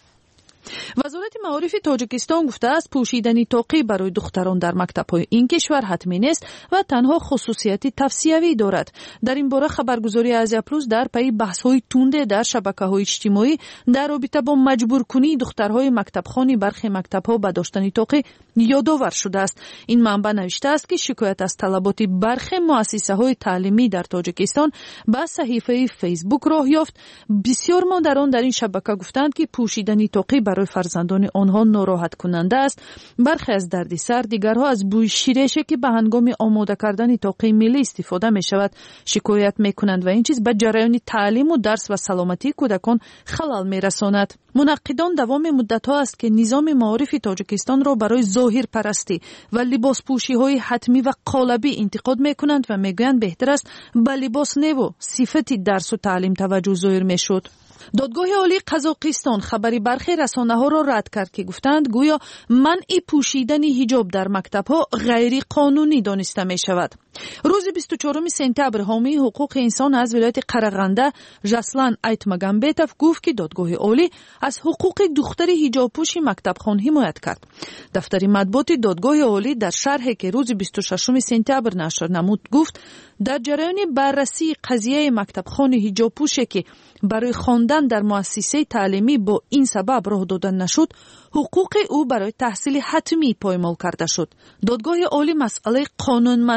وزارت معارف تاجیکستان گفته است پوشیدن طاقی برای دختران در مکتب‌های این کشور حتمی نیست و تنها خصوصیت توصیوی دارد. در این باره خبرگزاری آزیا پلوس در پی بحث‌های تند در شبکه‌های اجتماعی در رابطه با مجبور کنی دخترهای مکتبخوانی برخی مکتب‌ها به داشتن طاقی یادآور شده است. این منبع نوشته است که شکایت از طلبات برخی مؤسسه‌های تعلیمی در تاجیکستان به صحیفه فیسبوک راه یافت. بسیار مادران در این شبکه گفتند که پوشیدن طاقی برای فرزندان آنها ناراحت کننده است. برخی از دردسر، دیگرها از بوی شیرشه که به هنگام آماده کردن طاقی ملی استفاده می شود شکایت می کنند و این چیز به جریان تعلیم و درس و سلامتی کودکان خلل می رساند. منقدان دوام مدت‌ها است که نظام معارف تاجیکستان را برای ظاهر پرستی و لباس پوشی های حتمی و قالبی انتقاد می کنند و می گویند بهتر است به لباس نو صفت درس و تعلیم توجه ظاهر می شد. دادگاه عالی قزاقستان خبری برخی رسانه‌ها را رد کرد که گفتند گویا منع پوشیدن حجاب در مکتب‌ها غیر قانونی دانسته می شود. روز 24 سپتامبر حامی حقوق انسان از ولایت قرغنده ژاسلان ایتماگامبتوف گفت که دادگاه عالی از حقوق دختر حجاب پوش مکتبخوان حمایت کرد. دفتر مطبوعات دادگاه عالی در شرحی که روز 26 سپتامبر نشر نمود گفت در جریان بررسی قضیه مکتبخوان حجاب پوشی که برای خواندن در مؤسسه تعلیمی با این سبب راه دادن نشد، حقوق او برای تحصیل حتمی پایمال کرده شد. دادگاه عالی مسئله قانونمندی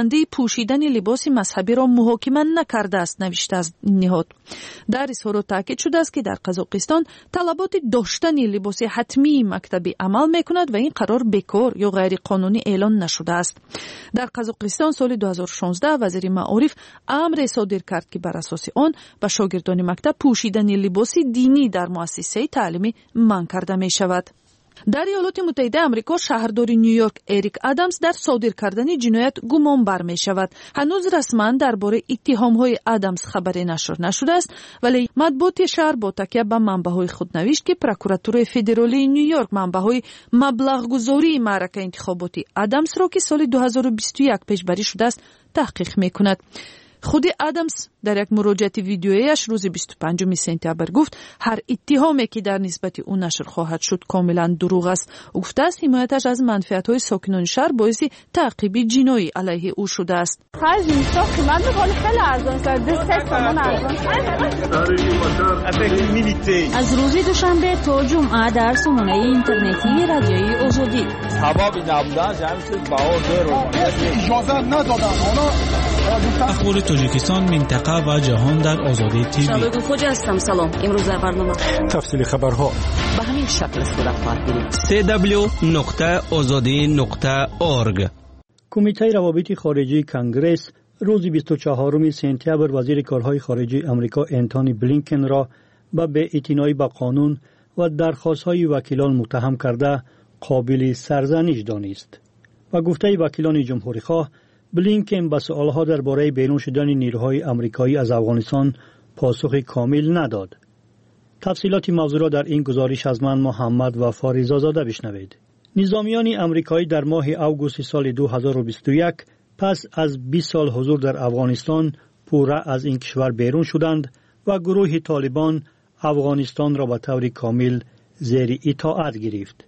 پوشیدن لباس مذهبی را محاکمه نکرده است، نوشته است نهاد. در اظهار تاکید شده است که در قزاقستان طلبات داشتن لباس حتمی مکتبی عمل میکند و این قرار بیکار یا غیر قانونی اعلان نشده است. در قزاقستان سال 2016 وزیر معارف امر صادر کرد که بر اساس آن به شاگردان مکتب پوشیدن لباس دینی در مؤسسه تعلیمی منع کرده می شود. در ایالات متحده آمریکا شهردار نیویورک اریک آدامز در صادر کردن جنایت گمان بر می شود. هنوز رسما درباره اتهام‌های آدامز خبری نشر نشده است، ولی مطبوعات شهر با تکیه به منبع‌های خود نوشت که پروکوراتور فدرالی نیویورک منبع‌های مبلغ‌گذاری معرکه انتخاباتی آدامز را که سال 2021 پیشبری شده است تحقیق می‌کند. خود آدامز در یک مراجعه ویدیویش روز 25 سپتامبر گفت هر اتهامی که در نسبت او نشر خواهد شد کاملا دروغ است. او گفته است حمایتش از منفعت‌های ساکنان شهر باعث تعقیب جنایی علیه او شده است. خرج نیست، قیمت می‌کنه خیلی ارزان است. 2 تومان ارزان. از روز دوشنبه تا جمعه در سامانه اینترنتی رادیوی آزادی. ثوابی نبودن جمعش بهار رو اجازه ندادن. اخبار تاجیکستان، منطقه و جهان در آزادی تیوی. شبکه خوجا هستم. سلام. امروز در برنامه تفصیل خبرها به همین شکل صورت خواهد گرفت. www.azadi.org. کمیته روابط خارجی کنگره روز 24 سپتامبر وزیر کارهای خارجه آمریکا انتونی بلینکن را به اعتنایی به قانون و درخواست‌های وکیلان متهم کرده قابل سرزنش دانست و گفته وکیلان جمهوری‌خواه بلینکن به سوالها درباره بیرون شدن نیروهای آمریکایی از افغانستان پاسخ کامل نداد. تفصیلات موضوع را در این گزارش از من محمد و فاریزاده بشنوید. نظامیان آمریکایی در ماه اوگوست سال 2021 پس از 20 سال حضور در افغانستان پوره از این کشور بیرون شدند و گروه طالبان افغانستان را به طور کامل زیر اطاعت گرفت.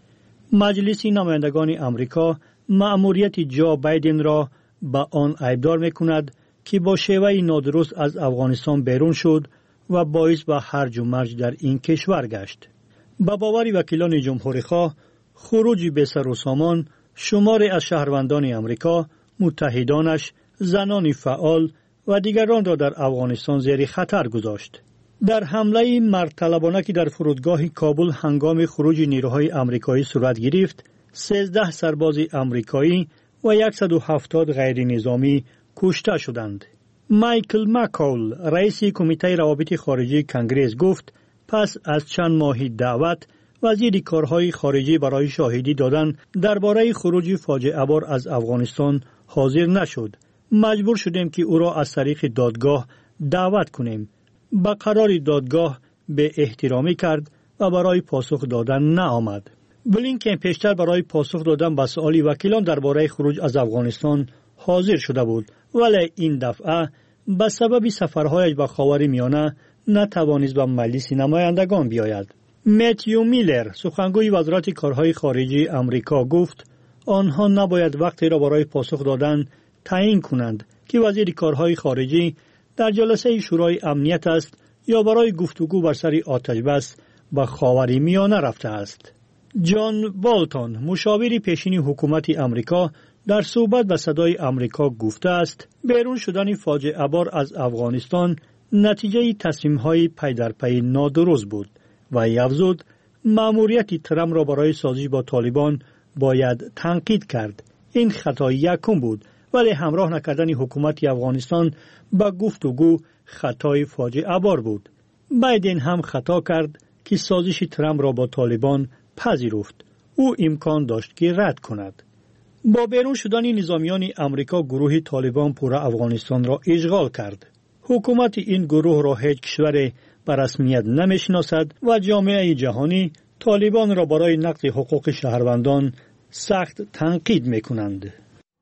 مجلس نمایندگان آمریکا مأموریت جو بایدن را به آن ایبدار می‌کند که با شیوه نادرست از افغانستان بیرون شد و باعث به هرج و مرج در این کشور گشت. با باور وکیلان جمهوری‌خواه، خروج به سر و سامان شمار از شهروندان آمریکا، متحدانش، زنان فعال و دیگران را در افغانستان زیر خطر گذاشت. در حمله مردطلبانه که در فرودگاه کابل هنگام خروج نیروهای آمریکایی صورت گرفت، 13 سرباز آمریکایی و 170 غیر نظامی کشته شدند. مایکل مکول، رئیس کمیته روابط خارجی کنگره گفت پس از چند ماهی دعوت وزیر کارهای خارجی برای شاهدی دادن درباره خروج فاجعه بار از افغانستان حاضر نشد. مجبور شدیم که او را از طریق دادگاه دعوت کنیم. با قرار دادگاه به احترامی کرد و برای پاسخ دادن نآمد. بلینکن پیشتر برای پاسخ دادن به سؤال وکیلان درباره خروج از افغانستان حاضر شده بود، ولی این دفعه به سبب سفرهایش به خاورمیانه نتوانست به مجلس نمایندگان بیاید. متیو میلر، سخنگوی وزارت کارهای خارجی آمریکا گفت آنها نباید وقتی را برای پاسخ دادن تعیین کنند که وزیر کارهای خارجی در جلسه شورای امنیت است یا برای گفتگو بر سر آتش بس به خاورمیانه رفته است. جان بالتون، مشاور پیشین حکومت آمریکا، در صحبت به صدای آمریکا گفته است بیرون شدن فاجعه بار از افغانستان نتیجه تصمیم‌های پی در پی نادرست بود و افزود مأموریت ترامپ را برای سازش با طالبان باید تنقید کرد. این خطای یکم بود، ولی همراه نکردن حکومت افغانستان با گفتگو خطای فاجعه بار بود. بایدن هم خطا کرد که سازش ترامپ را با طالبان پذیرفت. او امکان داشت که رد کند. با بیرون شدن نظامیان آمریکا گروه طالبان پورا افغانستان را اشغال کرد. حکومت این گروه را هیچ کشور به رسمیت نمیشناسد و جامعه جهانی طالبان را برای نقض حقوق شهروندان سخت تنقید میکنند.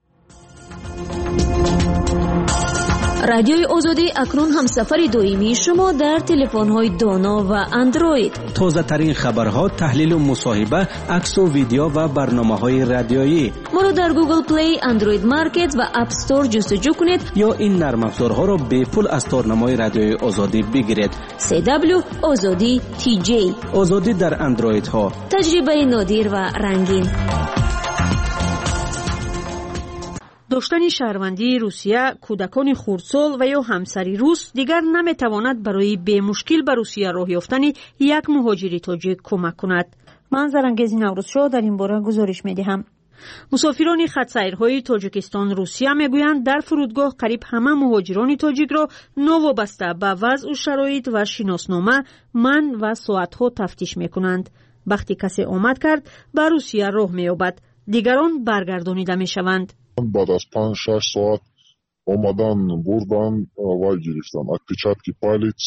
رادیوی آزادی اکنون همسفر دائمی شما در تلفن‌های دانا و اندروید. تازه ترین خبرها، تحلیل و مصاحبه، عکس و ویدیو و برنامه‌های رادیویی. ما را در گوگل پلی، اندروید مارکت و اپ استور جستجو کنید یا این نرم افزارها را به پول از تارنمای رادیوی آزادی بگیرید. CW آزادی TJ. آزادی در اندروید ها. تجربه نادر و رنگین. داشتن شهروندی روسیه کودکان خردسال و یا همسری روس دیگر نمیتواند برای به مشکل به روسیه راه یافتن یک مهاجر تاجیک کمک کند. من زرنگیز نوروزشو در این باره گزارش میدهم. مسافران خط‌سیرهای تاجیکستان روسیه میگویند در فرودگاه قریب همه مهاجران تاجیک را نوابسته به وضع و شرایط و شناسنامه من و ساعتها تفتیش میکنند. وقتی کسی آمد کرد به روسیه راه مییابد، دیگران برگردانیده میشوند. بعد از 5-6 ساعت آمدن بردن و گرفتن отпечатки палец,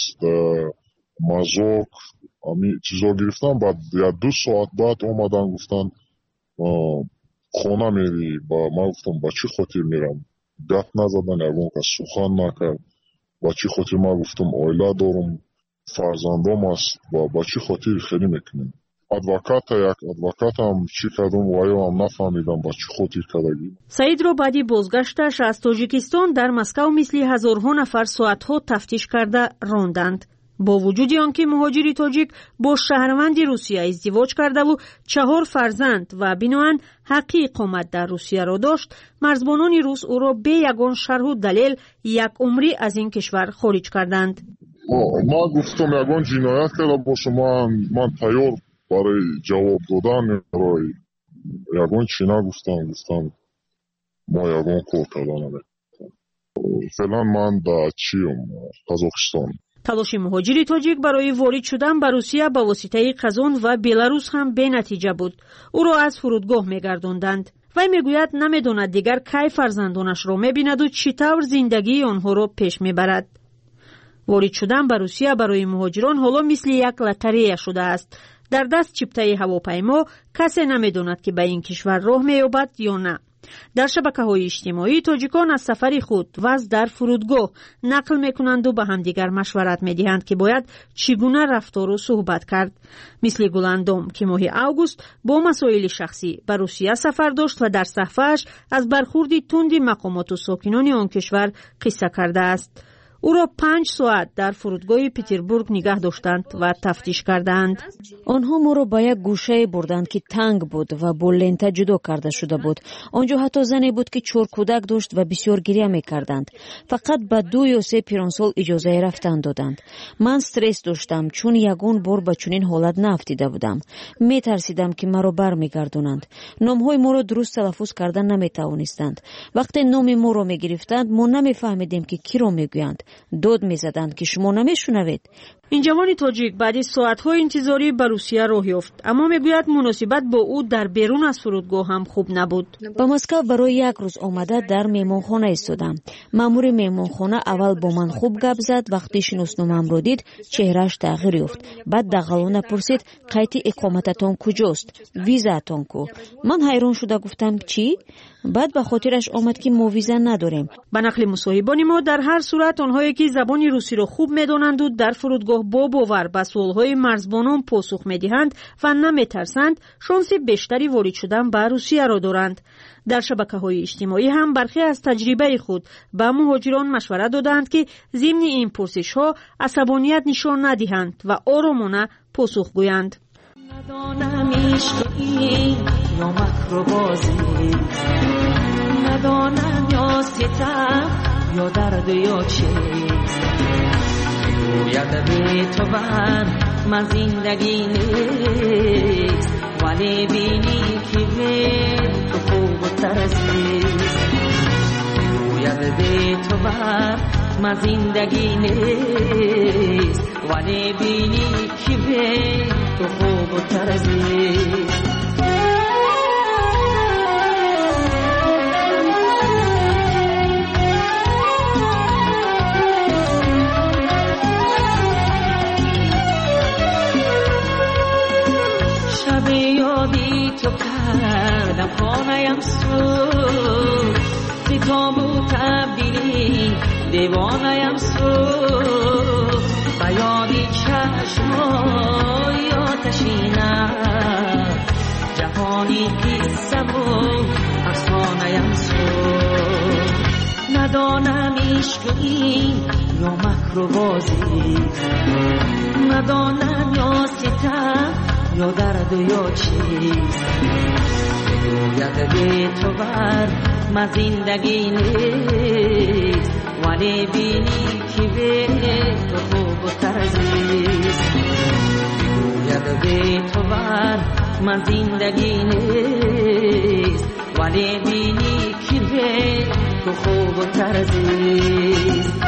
мазок, امی چیزا گرفتن. بعد 2 ساعت بعد آمدن گفتن خانه میری. با ما گفتم با چی خاطر میرم؟ گپ نزدن، یگان که سخن نکرد. با چی خاطر؟ ما گفتم عائله دارم، فرزندام است، با چی خاطر خیلی میکنیم. ادوکات هم چی کردم و هم نفهمیدم با چی خاطر کردگی. سعید را بعدی بازگشتش از تاجیکستان در مسکو مثل هزارها نفر ساعتها تفتیش کرده راندند. با وجود آنکه مهاجری تاجیک با شهروند روسیه ازدواج کرده و 4 فرزند و بناهن حق اقامت در روسیه را داشت، مرزبانان روس او را به یگان شرح و دلیل یک عمری از این کشور خارج کردند. ما گفتم یگان جنایت کرده باشه، من تیار برای جواب دادن برای یگان چی نگفتم ما یگان کار کردن. فعلا من در قزاقستان. تلاش مهاجری تاجیک برای وارد شدن به روسیه به واسطه قزاق و بلاروس هم به نتیجه بود. او را از فرودگاه میگرداندند. وی میگوید نمیداند دیگر کی فرزندانش را میبیند و چطور زندگی آنها را پیش میبرد. وارد شدن به روسیه برای مهاجران حالا مثل یک لاتاری شده است. در دست چپتای هواپیما کسی نمیداند که به این کشور راه مییابد یا نه. در شبکه‌های اجتماعی تاجیکان از سفر خود و از در فرودگاه نقل میکنند و به همدیگر مشورت میدهند که باید چگونه رفتار و صحبت کرد. مثل گلندام که ماه اوگوست با مسائل شخصی به روسیه سفر داشت و در صحفه‌اش از برخورد تند مقامات و ساکنان آن کشور قصه کرده است. او را 5 ساعت در فرودگاه پتربورگ نگه داشتند و تفتیش کردند. آنها ما را به یک گوشه بردند که تنگ بود و با لنته جدا کرده شده بود. آنجا حتی زنی بود که 4 کودک داشت و بسیار گریه می‌کردند. فقط به 2 یا 3 پیرانسال اجازه رفتن دادند. من استرس داشتم چون یگان بار به چنین حالت نافتیده بودم. می‌ترسیدم که مرا برمیگردونند. نام‌های ما را درست تلفظ کردن نمی‌توانستند. وقتی نام ما را می‌گرفتند ما نمی‌فهمیدیم که کی را می‌گویند. داد می‌زدند که شما نمی‌شنوید. این جوان تاجیک بعد ساعت‌های انتظاری به روسیه راه یافت، اما میگوید مناسبت با او در بیرون از فرودگاه هم خوب نبود. به مسکو برای 1 روز آمده در مهمانخانه ایستادم. مأمور مهمانخانه اول با من خوب گپ زد. وقتی شناسنامه‌ام را دید چهرهش تغییر یافت. بعد دغلانه پرسید قید اقامتتان کجاست؟ ویزاتان کو؟ من حیران شده گفتم چی؟ بعد به خاطرش آمد که ما ویزا نداریم. به نقل مصاحبان ما در هر صورت آنهایی که زبان روسی را خوب می‌دانند و در فرودگاه با باور به سوال‌های مرزبانان پاسخ می‌دهند و نمی‌ترسند، شانس بیشتری وارد شدن به روسیه را دارند. در شبکه‌های اجتماعی هم برخی از تجربه خود به مهاجران مشوره دادند که ضمن این پرسش‌ها عصبانیت نشان ندهند و آرامانه پاسخ گویند. ندانم عشقی یا مکر بازی، ندانم یا ستم یا درد یا چیز، گوید به تو من زندگی نیست، ولی بینی که به تو خوبتر عزیز، گوید به تو من زندگی نیست، ولی بینی که به تو خوبتر عزیز. شب یادی تو کردم خانه‌ام سوز، به تابوت تبدیلی دیوانه‌ام سوز، به یادی چشمای آتشینم، جهانی قصه و افسانه‌ام سوز. ندانم عشقی یا مکر و بازی، ندانم یا ستم یا درد یا چیز گوید بی تو بر من زندگی نیست ولی بینی که به تو خوب و ترزیست گوید بی تو بر من زندگی نیست ولی بینی که به تو خوب و ترزیست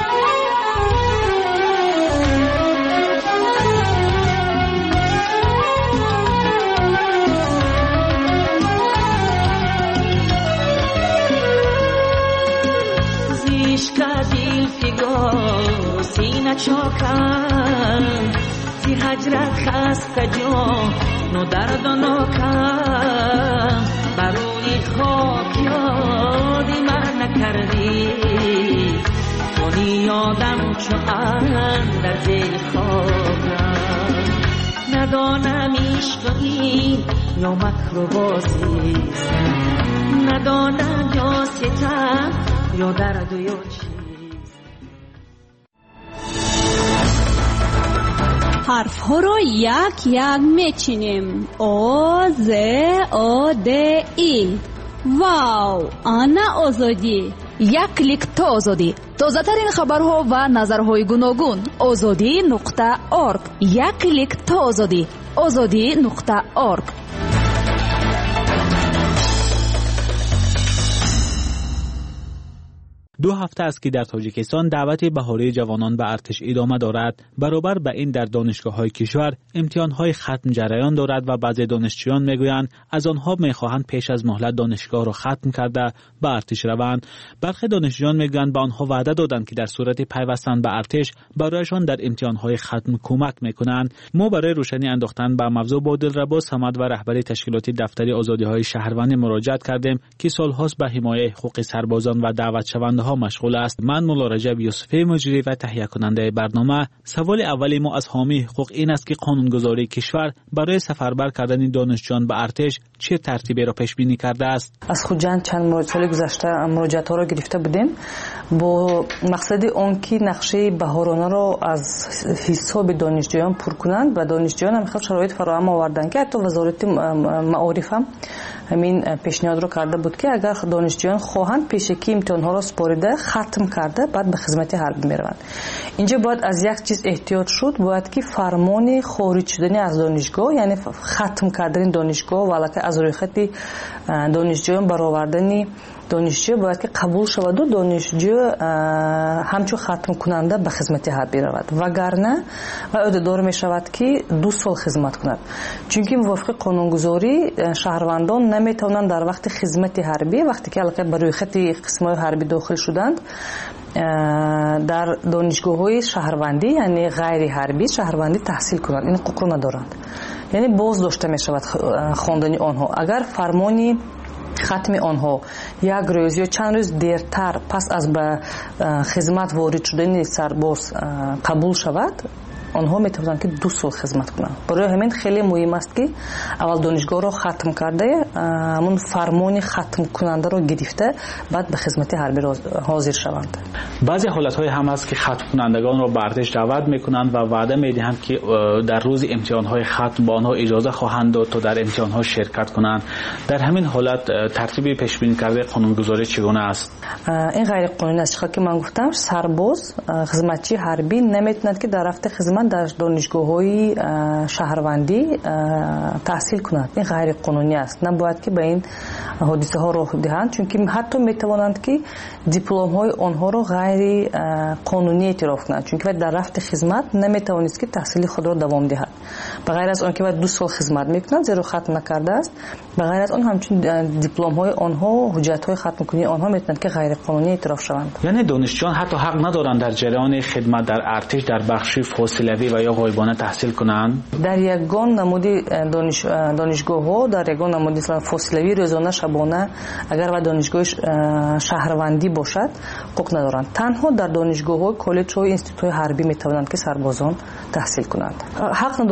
سینه چاکم زی هجرت خسته جان و درد و ناکم بروی خاک یادی من نکردی کنی یادم چو در زیر خاکم ندانم عشقی یا مکر و بازیست ندانم یا ستم یا درد و یا چی حرف ها رو یک یک میچینیم او ز او د ای واو آنا آزادی یک کلیک تا آزادی تازه‌ترین خبرها و نظرهای گوناگون azadi.org یک کلیک تا آزادی azadi.org 2 هفته است که در تاجیکستان دعوت بهاره جوانان به ارتش ادامه دارد. برابر به این در دانشگاه‌های کشور امتحان‌های ختم جریان دارد و بعضی دانشجویان میگویند از آنها می‌خواهند پیش از مهلت دانشگاه را ختم کرده به ارتش روند. برخی دانشجویان میگویند به آنها وعده دادند که در صورت پیوستن به ارتش برایشان در امتحان‌های ختم کمک می‌کنند. ما برای روشنی انداختن به موضوع با دلربا صمد و رهبر تشکیلات دفتری آزادی‌های شهروندی مراجعت کردیم که سال‌هاست به حمایت حقوق سربازان و دعوت شونده مشغول است. من مولا رجب یوسفی مجری و تهیه کننده برنامه. سوال اولی ما از حامی حقوق این است که قانونگذاری کشور برای سفربر کردن دانشجویان به ارتش چه ترتیبی را پیش بینی کرده است؟ از خود چند سال گذشته مراجعات ها را گرفته بودیم با مقصد آن که نقشه بهارانه را از حساب دانشجویان پر کنند و دانشجویان هم شرایط فراهم آوردند که حتی وزارت معارف هم همین پیشنهاد رو کرده بود که اگر دانشجویان خواهند پیشکی امتحان ها را سپارده ختم کرده بعد به خدمت حربی میروند. اینجا باید از یک چیز احتیاط شد، باید که فرمان خارج شدن از دانشگاه یعنی ختم کردن دانشگاه ولکه از روی خط دانشجویان برآوردن دانشجو باید که قبول شود و دانشجو همچون ختم کننده به خدمت حربی رود وگرنه عهده‌دار می شود که 2 سال خدمت کند، چون که موافق قانونگذاری شهروندان نمی توانند در وقت خدمت حربی وقتی که البته بر روی خط قسمت حربی داخل شدند در دانشگاه‌های شهروندی یعنی غیر حربی شهروندی تحصیل کنند. این حقوق را ندارند، یعنی باز داشته می شود خواندن آنها. اگر فرمانی ختم آنها یک روز یا چند روز دیرتر پس از به خدمت وارد شدن سرباز قبول شود آنها میتوانند که 2 سال خدمت کنند. برای همین خیلی مهم است که اول دانشگاه را ختم کرده همون فرمان ختم کننده را گرفته بعد به خدمت حربی حاضر شوند. بعضی حالت‌های هم است که ختم کنندگان را به ارتش دعوت میکنند و وعده میدهند که در روز امتحان‌های ختم با آنها اجازه خواهند داد تا در امتحان‌ها شرکت کنند. در همین حالت ترتیب پیش بینی کرده قانونگذاری چگونه است؟ این غیر قانونی است که من گفتم. سرباز خدمتچی حربی نمیتواند که در رفت خدمت در دانشگاه‌های شهروندی تحصیل کند. این غیر قانونی است. نباید که به این حادثه ها راه دهند، چون که حتی میتوانند که دیپلم های آنها را غیر قانونی اعتراف کنند، چون که در رفت خدمت نمیتوانست که تحصیل خود را دوام دهد. بغیر از آن که بعد 2 سال خدمت میکنند زیرا ختم نکرده است، بغیر از آن همچون دیپلم های آنها حجت های ختم کنی آنها میتونند که غیر قانونی اعتراف شوند. یعنی دانشجویان حتی حق ندارند در جریان خدمت در ارتش در بخش فاصلوی و یا غایبانه تحصیل کنند. در یگان نمودی دانشگاه ها در یگان نمودی فاصلوی روزانه شبانه اگر و دانشگاه شهروندی باشد حق ندارند. تنها در دانشگاه ها کالج های اینستیتوت حربی میتوانند که سربازان تحصیل کنند. حق ندارند معنی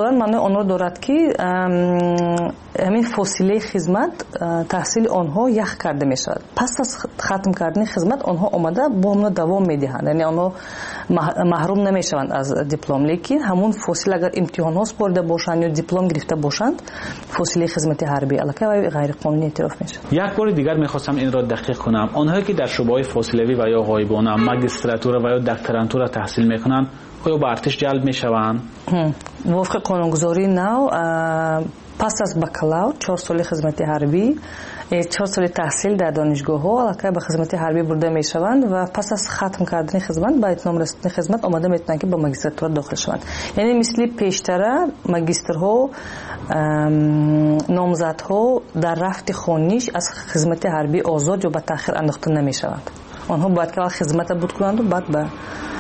آنها دارد که همین فاصله خدمت تحصیل آنها یخ کرده می شود. پس از ختم کردن خدمت آنها آمده با همون دوام می دهند، یعنی آنها محروم نمی شوند از دیپلم. لیکن همون فاصله اگر امتحان ها سپرده باشند یا دیپلم گرفته باشند، فاصله خدمت حربی الکی و غیر قانونی اعتراف می شود. یک بار دیگر میخواستم این را دقیق کنم. آنهایی که در شعبه‌های فاصلوی و یا غایبانه ماجستراتور و یا دکترانتور تحصیل میکنند آیا به ارتش جلب میشوند؟ وفق قانونگذاری نو پس از بکالور 4 سال خدمت حربی 4 سال تحصیل در دانشگاه‌ها الکی به خدمت حربی برده میشوند و پس از ختم کردن خدمت با اتمام رسیدن خدمت آماده میتونن که به ماجستراتور داخل شوند. یعنی مثل پیشتر ماجسترها نامزدها در رفت خانیش از خدمت حربی آزاد یا به تأخیر انداخته نمیشوند. آنها باید که خدمت بود کنند و بعد به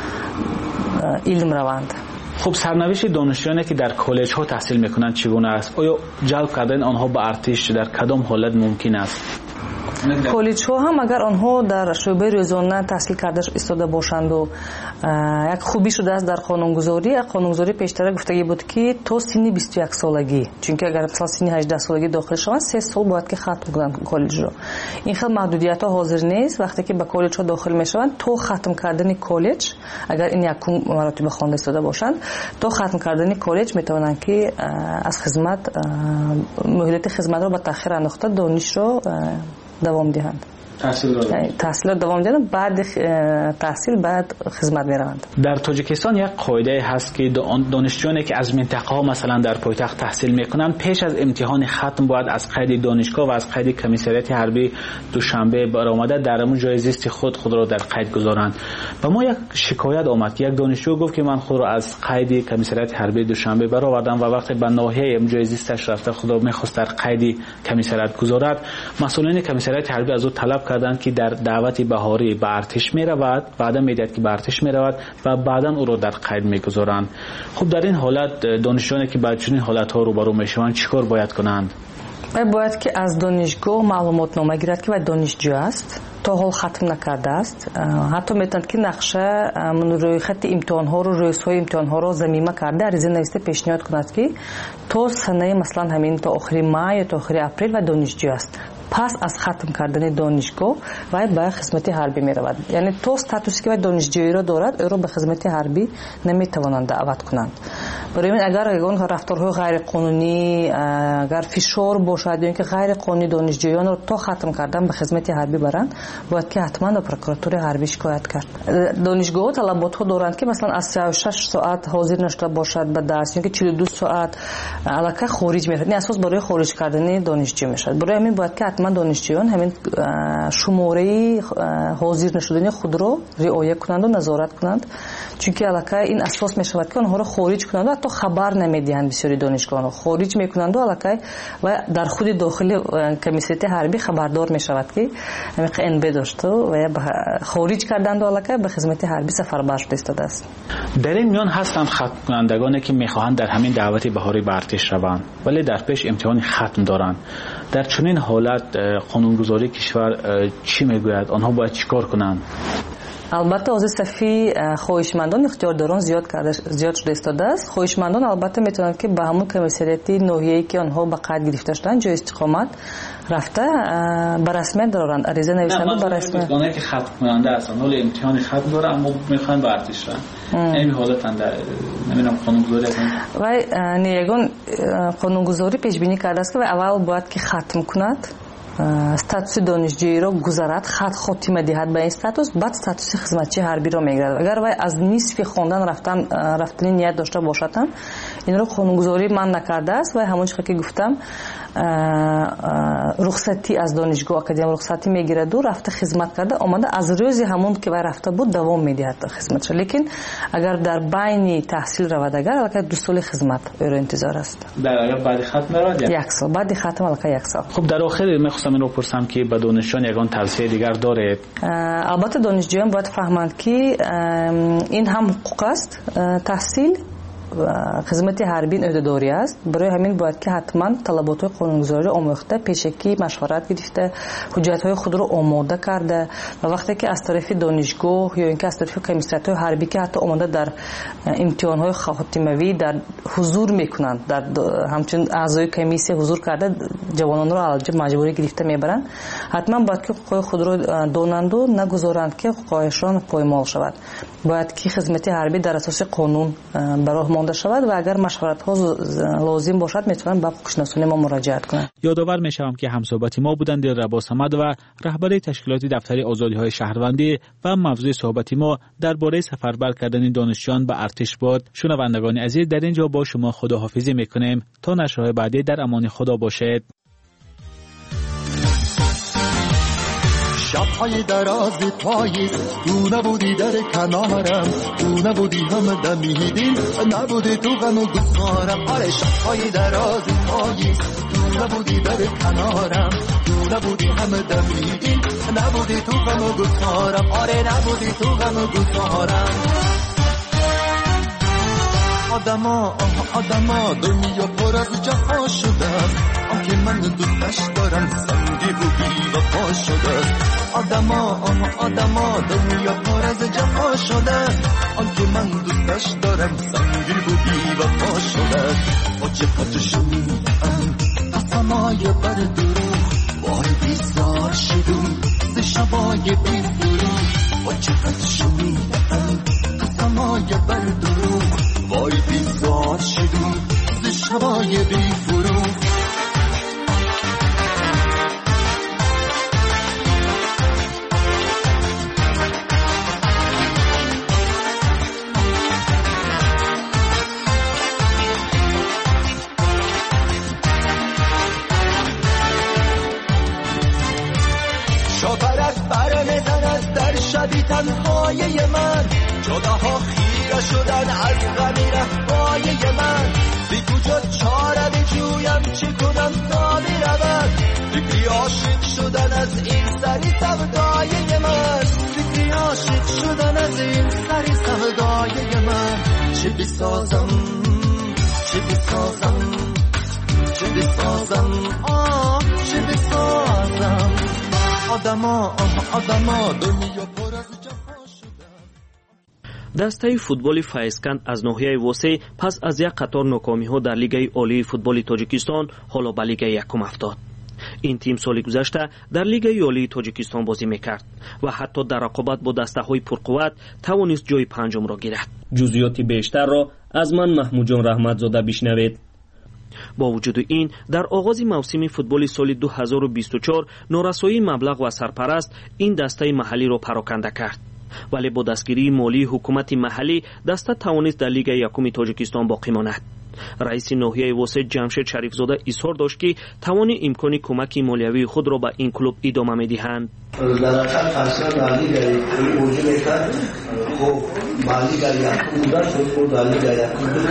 علم روند. خب سرنوشت دانشجویانی که در کالج ها تحصیل میکنند چگونه است؟ آیا جلب کردن آنها به ارتش در کدام حالت ممکن است؟ کالج ها هم اگر آنها در شعبه روزانه تحصیل کرده ایستاده باشند و یک خوبی شده است در قانونگذاری پیشتر گفتگی بود که تا سن 21 سالگی، چون که اگر مثلا سن 18 سالگی داخل شوند 3 سال باید که ختم کنند کالج رو. این خیلی محدودیت ها حاضر نیست. وقتی که به کالج ها داخل میشوند تا ختم کردن کالج، اگر این یکم مراتب خوانده ایستاده باشند، تا ختم کردن کالج میتوانند که از خدمت مهلت خدمت رو به تأخیر انداخته دانش رو دوام دهند. تحصیل دوام دهند، بعد تحصیل بعد خدمت میروند. در تاجیکستان یک قاعده هست که دانشجویانی که از منطقه ها مثلا در پایتخت تحصیل میکنند پیش از امتحان ختم باید از قید دانشگاه و از قید کمیسریت حربی دوشنبه برآمده در همون جای زیست خود را در قید گذارند. و ما یک شکایت آمد که یک دانشجو گفت که من خود را از قید کمیسریت حربی دوشنبه برآوردم و وقتی به ناحیه ام جای زیستش رفته خود را میخواست در قید کمیسریت گذارد، مسئولین کمیسریت حربی از او طلب کردند که در دعوت بهاری به ارتش می رود، بعدا میدهد که به ارتش می رود و بعدا او را در قید میگذارند. خب در این حالت دانشجویانی که با چنین حالت ها روبرو میشوند چیکار باید کنند؟ باید که از دانشگاه معلومات نامه گیرد که دانشجو است، تا حال ختم نکرده است. حتی میتوند که نقشه روی خط امتحان ها رو، رویس‌های امتحان ها رو ضمیمه کرده عریضه نوشته پیشنهاد کند که تا سنه مثلا همین تا آخر ماه یا تا آخر اپریل و دانشجو است. پس از ختم کردن دانشگاه و به خدمت حربی می رود. یعنی تو استاتوسی که دانشجویی را دارد او را به خدمت حربی نمی توانند دعوت کنند. برای این اگر رفتارهای غیر قانونی، اگر فشار باشد یا اینکه غیر قانونی دانشجویان را تا ختم کردن به خدمت حربی برند، باید که حتما به پروکراتور حربی شکایت کرد. دانشگاه طلبات ها دارند که مثلا از 36 ساعت حاضر نشده باشد به درس، یا که 42 ساعت الکی خارج می شود. این اساس برای خارج کردن دانشجو می شود. برای همین باید که من دانشجویان همین شماره حاضر نشدن خود را رعایت کنند و نظارت کنند، چون که الکی این اساس می شود که آنها را خارج کنند و حتی خبر نمیدهند. بسیاری دانشگاهان خارج میکنند و الکی و در خود داخل کمیسیت حربی خبردار می شود که همین NB داشته و خارج کردند و الکی به خدمت حربی سفربر شده ایستاده است. در این میان هستند ختم کنندگانی که میخواهند در همین دعوت بهاری به ارتش روند ولی در پیش امتحان ختم دارند. در چنین حالت قانونگذاری کشور چی میگوید؟ آنها باید چیکار کنند؟ البته از صفی خواهشمندان اختیارداران زیاد شده ایستاده است. خواهشمندان البته میتونند که به همون کمیسریت ناحیه‌ای که آنها به قید گرفته شدن جای استقامت رفته به رسمیت دارند، عریضه نوشتن به رسمیت. نه، که ختم کننده هستند ولی امتحان ختم داره اما میخوان به ارتش رن. این حالت اند نمیدونم قانونگذاری هستند و نیگان قانونگذاری پیش بینی کرده است که اول باید که ختم کند، استاتوس دانشجویی را گذارد، خاتمه دهد به این استاتوس، بعد استاتوس خدمتچی حربی را میگیرد. اگر وای از نصف خواندن رفتن نیت داشته باشد این را قانونگذاری من نکرده است و همونجوری که گفتم رخصتی از دانشگاه اکادمی رخصتی میگیرد و رفته خدمت کرده آمده از روزی همون که وای رفته بود دوام میدهد خدمتش. لیکن اگر در بین تحصیل رود اگر البته 2 سال خدمت او را انتظار است. در بعد ختم رود 1 سال بعد ختم البته 1 سال. خب در آخر میخواستم این رو پرسم که به دانشجویان یگان توصیه دیگر داره؟ البته دانشجویان باید فهمند که این هم حقوق است تحصیل خدمت حربی عهده‌داری است. برای همین باید که حتما طلبات قانونگذاری آموخته، پیشکی مشورت گرفته، حجت‌های خود رو آماده کرده و وقتی که از طرف دانشگاه یا اینکه از طرف کمیسیون حربی که حتی آماده در امتحان‌های خاتمه‌ای در حضور میکنند، در همچنین اعضای کمیسیون حضور کرده جوانان رو علاوه مجبوری گرفته میبرند، حتما باید که حقوق خود رو دانند و نگذارند که حقوقشان پایمال شود. باید که خدمت حربی در اساس قانون برای مانده شود و اگر مشورت ها لازم باشد میتونن به حقوق‌شناسان ما مراجعت کنند. یادآور میشوم که همصحبت ما بودند دلربا صمد و رهبر تشکیلات دفتر آزادی‌های شهروندی و موضوع صحبت ما درباره سفربر کردن دانشجویان به ارتش بود. شنوندگان عزیز، در اینجا با شما خداحافظی میکنیم تا نشرهای بعدی در امان خدا باشید. شب‌های درازی پاییز تو نبودی در کنارم، تو نبودی هم دمیدی، نبودی تو غم و گسارم. آره شب‌های درازی پاییز تو نبودی در کنارم، تو نبودی هم دمیدی، نبودی تو غم و گسارم. آره نبودی تو غم و گسارم. آدما دنیا پر از جفا شده است، آنکه من دوستش دارم سنگی و بی وفا شده است. آدما دنیا پر از جفا شده است، آنکه من دوستش دارم سنگی و بی وفا شده است. با چه شنیدم قسمای بر دروغ، وای بیزار شدم ز شبای بی فروغ. با چه شنیدم قسمای بر دروغ، وای بیزار شدم ز شبای بی فروغ. شاپرت بر میزند در شبی تنهای من، جداها خیره شدن از غمی رفای من. بی کجا چاره بجویم چه کنم تا میرود، فکری عاشق شدن از این سری سودای من، فکری عاشق شدن از این سری سودای من. چه بسازم چه بسازم چه بسازم چه بسازم. آدما دنیا پر از جفا شده. دسته فوتبال فایزکند از ناحیه وسه پس از یک قطار ناکامی‌ها در لیگ عالی فوتبال تاجیکستان حالا به لیگ یکم افتاد. این تیم سال گذشته در لیگ عالی تاجیکستان بازی میکرد و حتی در رقابت با دسته‌های پرقوت توانست جای پنجم را گیرد. جزئیات بیشتر را از من محمود جان رحمتزاده بشنوید. با وجود این در آغاز موسم فوتبال سال 2024 نارسایی مبلغ و سرپرست این دسته محلی را پراکنده کرد، ولی با دستگیری مالی حکومت محلی دسته توانست در لیگ یکم تاجیکستان باقی ماند. رئیس ناحیه وسط جمشید شریفزاده اظهار داشت که توان امکان کمک مالیوی خود را به این کلوب ادامه می‌دهند. در اصل فصل در لیگ یکم وجود می‌کرد، خب مالی در یکم بودن شد در لیگ یکم دو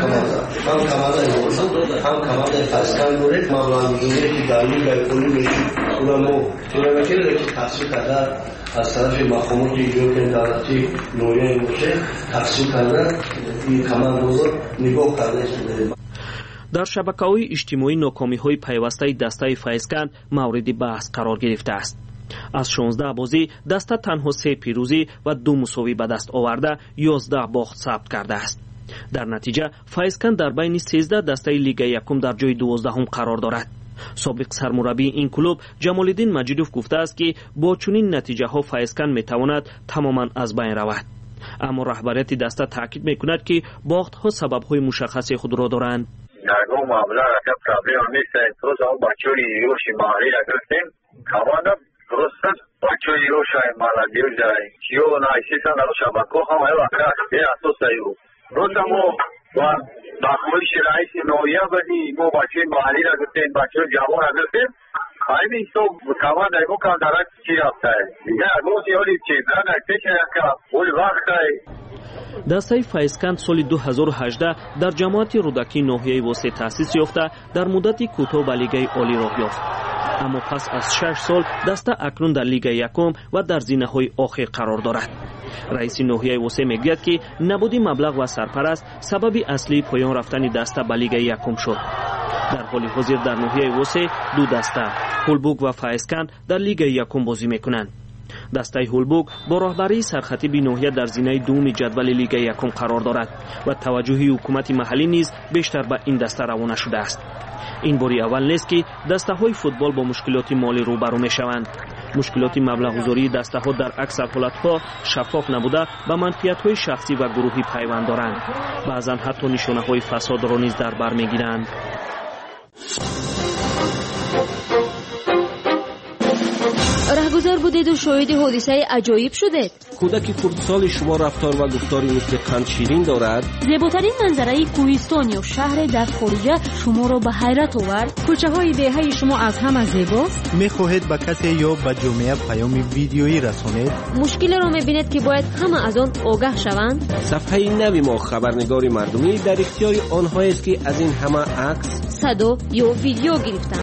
هم کمال فصل دورت مبلغ که در لیگ یکم می‌شد اونمو تونمکل که تحصیل کرده از طرف مفهومات ایجاد دولتی نوعی میشه تحصیل کرده این کمال بزرگ نگاه کرده شده. در شبکه‌های اجتماعی ناکامی‌های پیوسته دسته فایزکند مورد بحث قرار گرفته است. از 16 بازی دسته تنها 3 پیروزی و 2 مساوی به دست آورده 11 باخت ثبت کرده است. در نتیجه فایزکند در بین 13 دسته لیگ یکم در جای 12 قرار دارد. سابق سرمربی این کلوب جمال‌الدین مجیدوف گفته است که با چنین نتیجه‌ها فایزکند می‌تواند تماماً از بین رود. اما رهبریت دسته تاکید می‌کند که باخت‌ها سبب‌های مشخص خود را دارند. نگاه معامله را که پرابلم نیست. روز آن بچه‌ی یوش مالی را گرفتیم کاملا درست است. بچه‌ی یوش مالی جای کیو نایسیسان در شبکه هم وقت به اساس ایو روز ما و باخویش رئیس نویا بدی مو بچه مالی را گرفتیم بچه جوان را گرفتیم همین تو کاملا نگاه کن درک چی رفته دیگه روز یولی چیز را نکتیشه که اول وقت دسته فایزکند سال 2018 در جماعت رودکی ناحیه وسط تأسیس یافته در مدت کوتاه به لیگ عالی راه یافت. اما پس از 6 سال دسته اکنون در لیگ یکم و در زینه‌های آخر قرار دارد. رئیس ناحیه وسه میگوید که نبودی مبلغ و سرپرست سبب اصلی پایان رفتن دسته به لیگ یکم شد. در حال حاضر در ناحیه وسه دو دسته هولبوک و فایسکند در لیگ یکم بازی میکنند. دسته هولبوک با راهبری سرخطیب ناحیه در زینه دوم جدول لیگ یکم قرار دارد و توجه حکومت محلی نیز بیشتر به این دسته روانه شده است. این باری اول نیست که دسته های فوتبال با مشکلات مالی روبرو می شوند. مشکلات مبلغ گذاری دسته ها در اکثر حالت ها شفاف نبوده و منفیت های شخصی و گروهی پیوند دارند. بعضا حتی نشانه های فساد را نیز در بر می گیرند. رهگذر بودید و شاهد حادثه عجایب شدید. کودک خردسال شما رفتار و گفتاری مثل قند شیرین دارد. زیباترین منظره کوهستان یا شهر در خارجه شما را به حیرت آورد. کوچه های دهه شما از همه زیباست. میخواهید به کسی یا به جامعه پیام ویدیویی رسانید؟ مشکل را میبینید که باید همه از آن آگاه شوند. صفحه نوی ما خبرنگار مردمی در اختیار آنهایی است که از این همه عکس، صدا یا ویدیو گرفتند.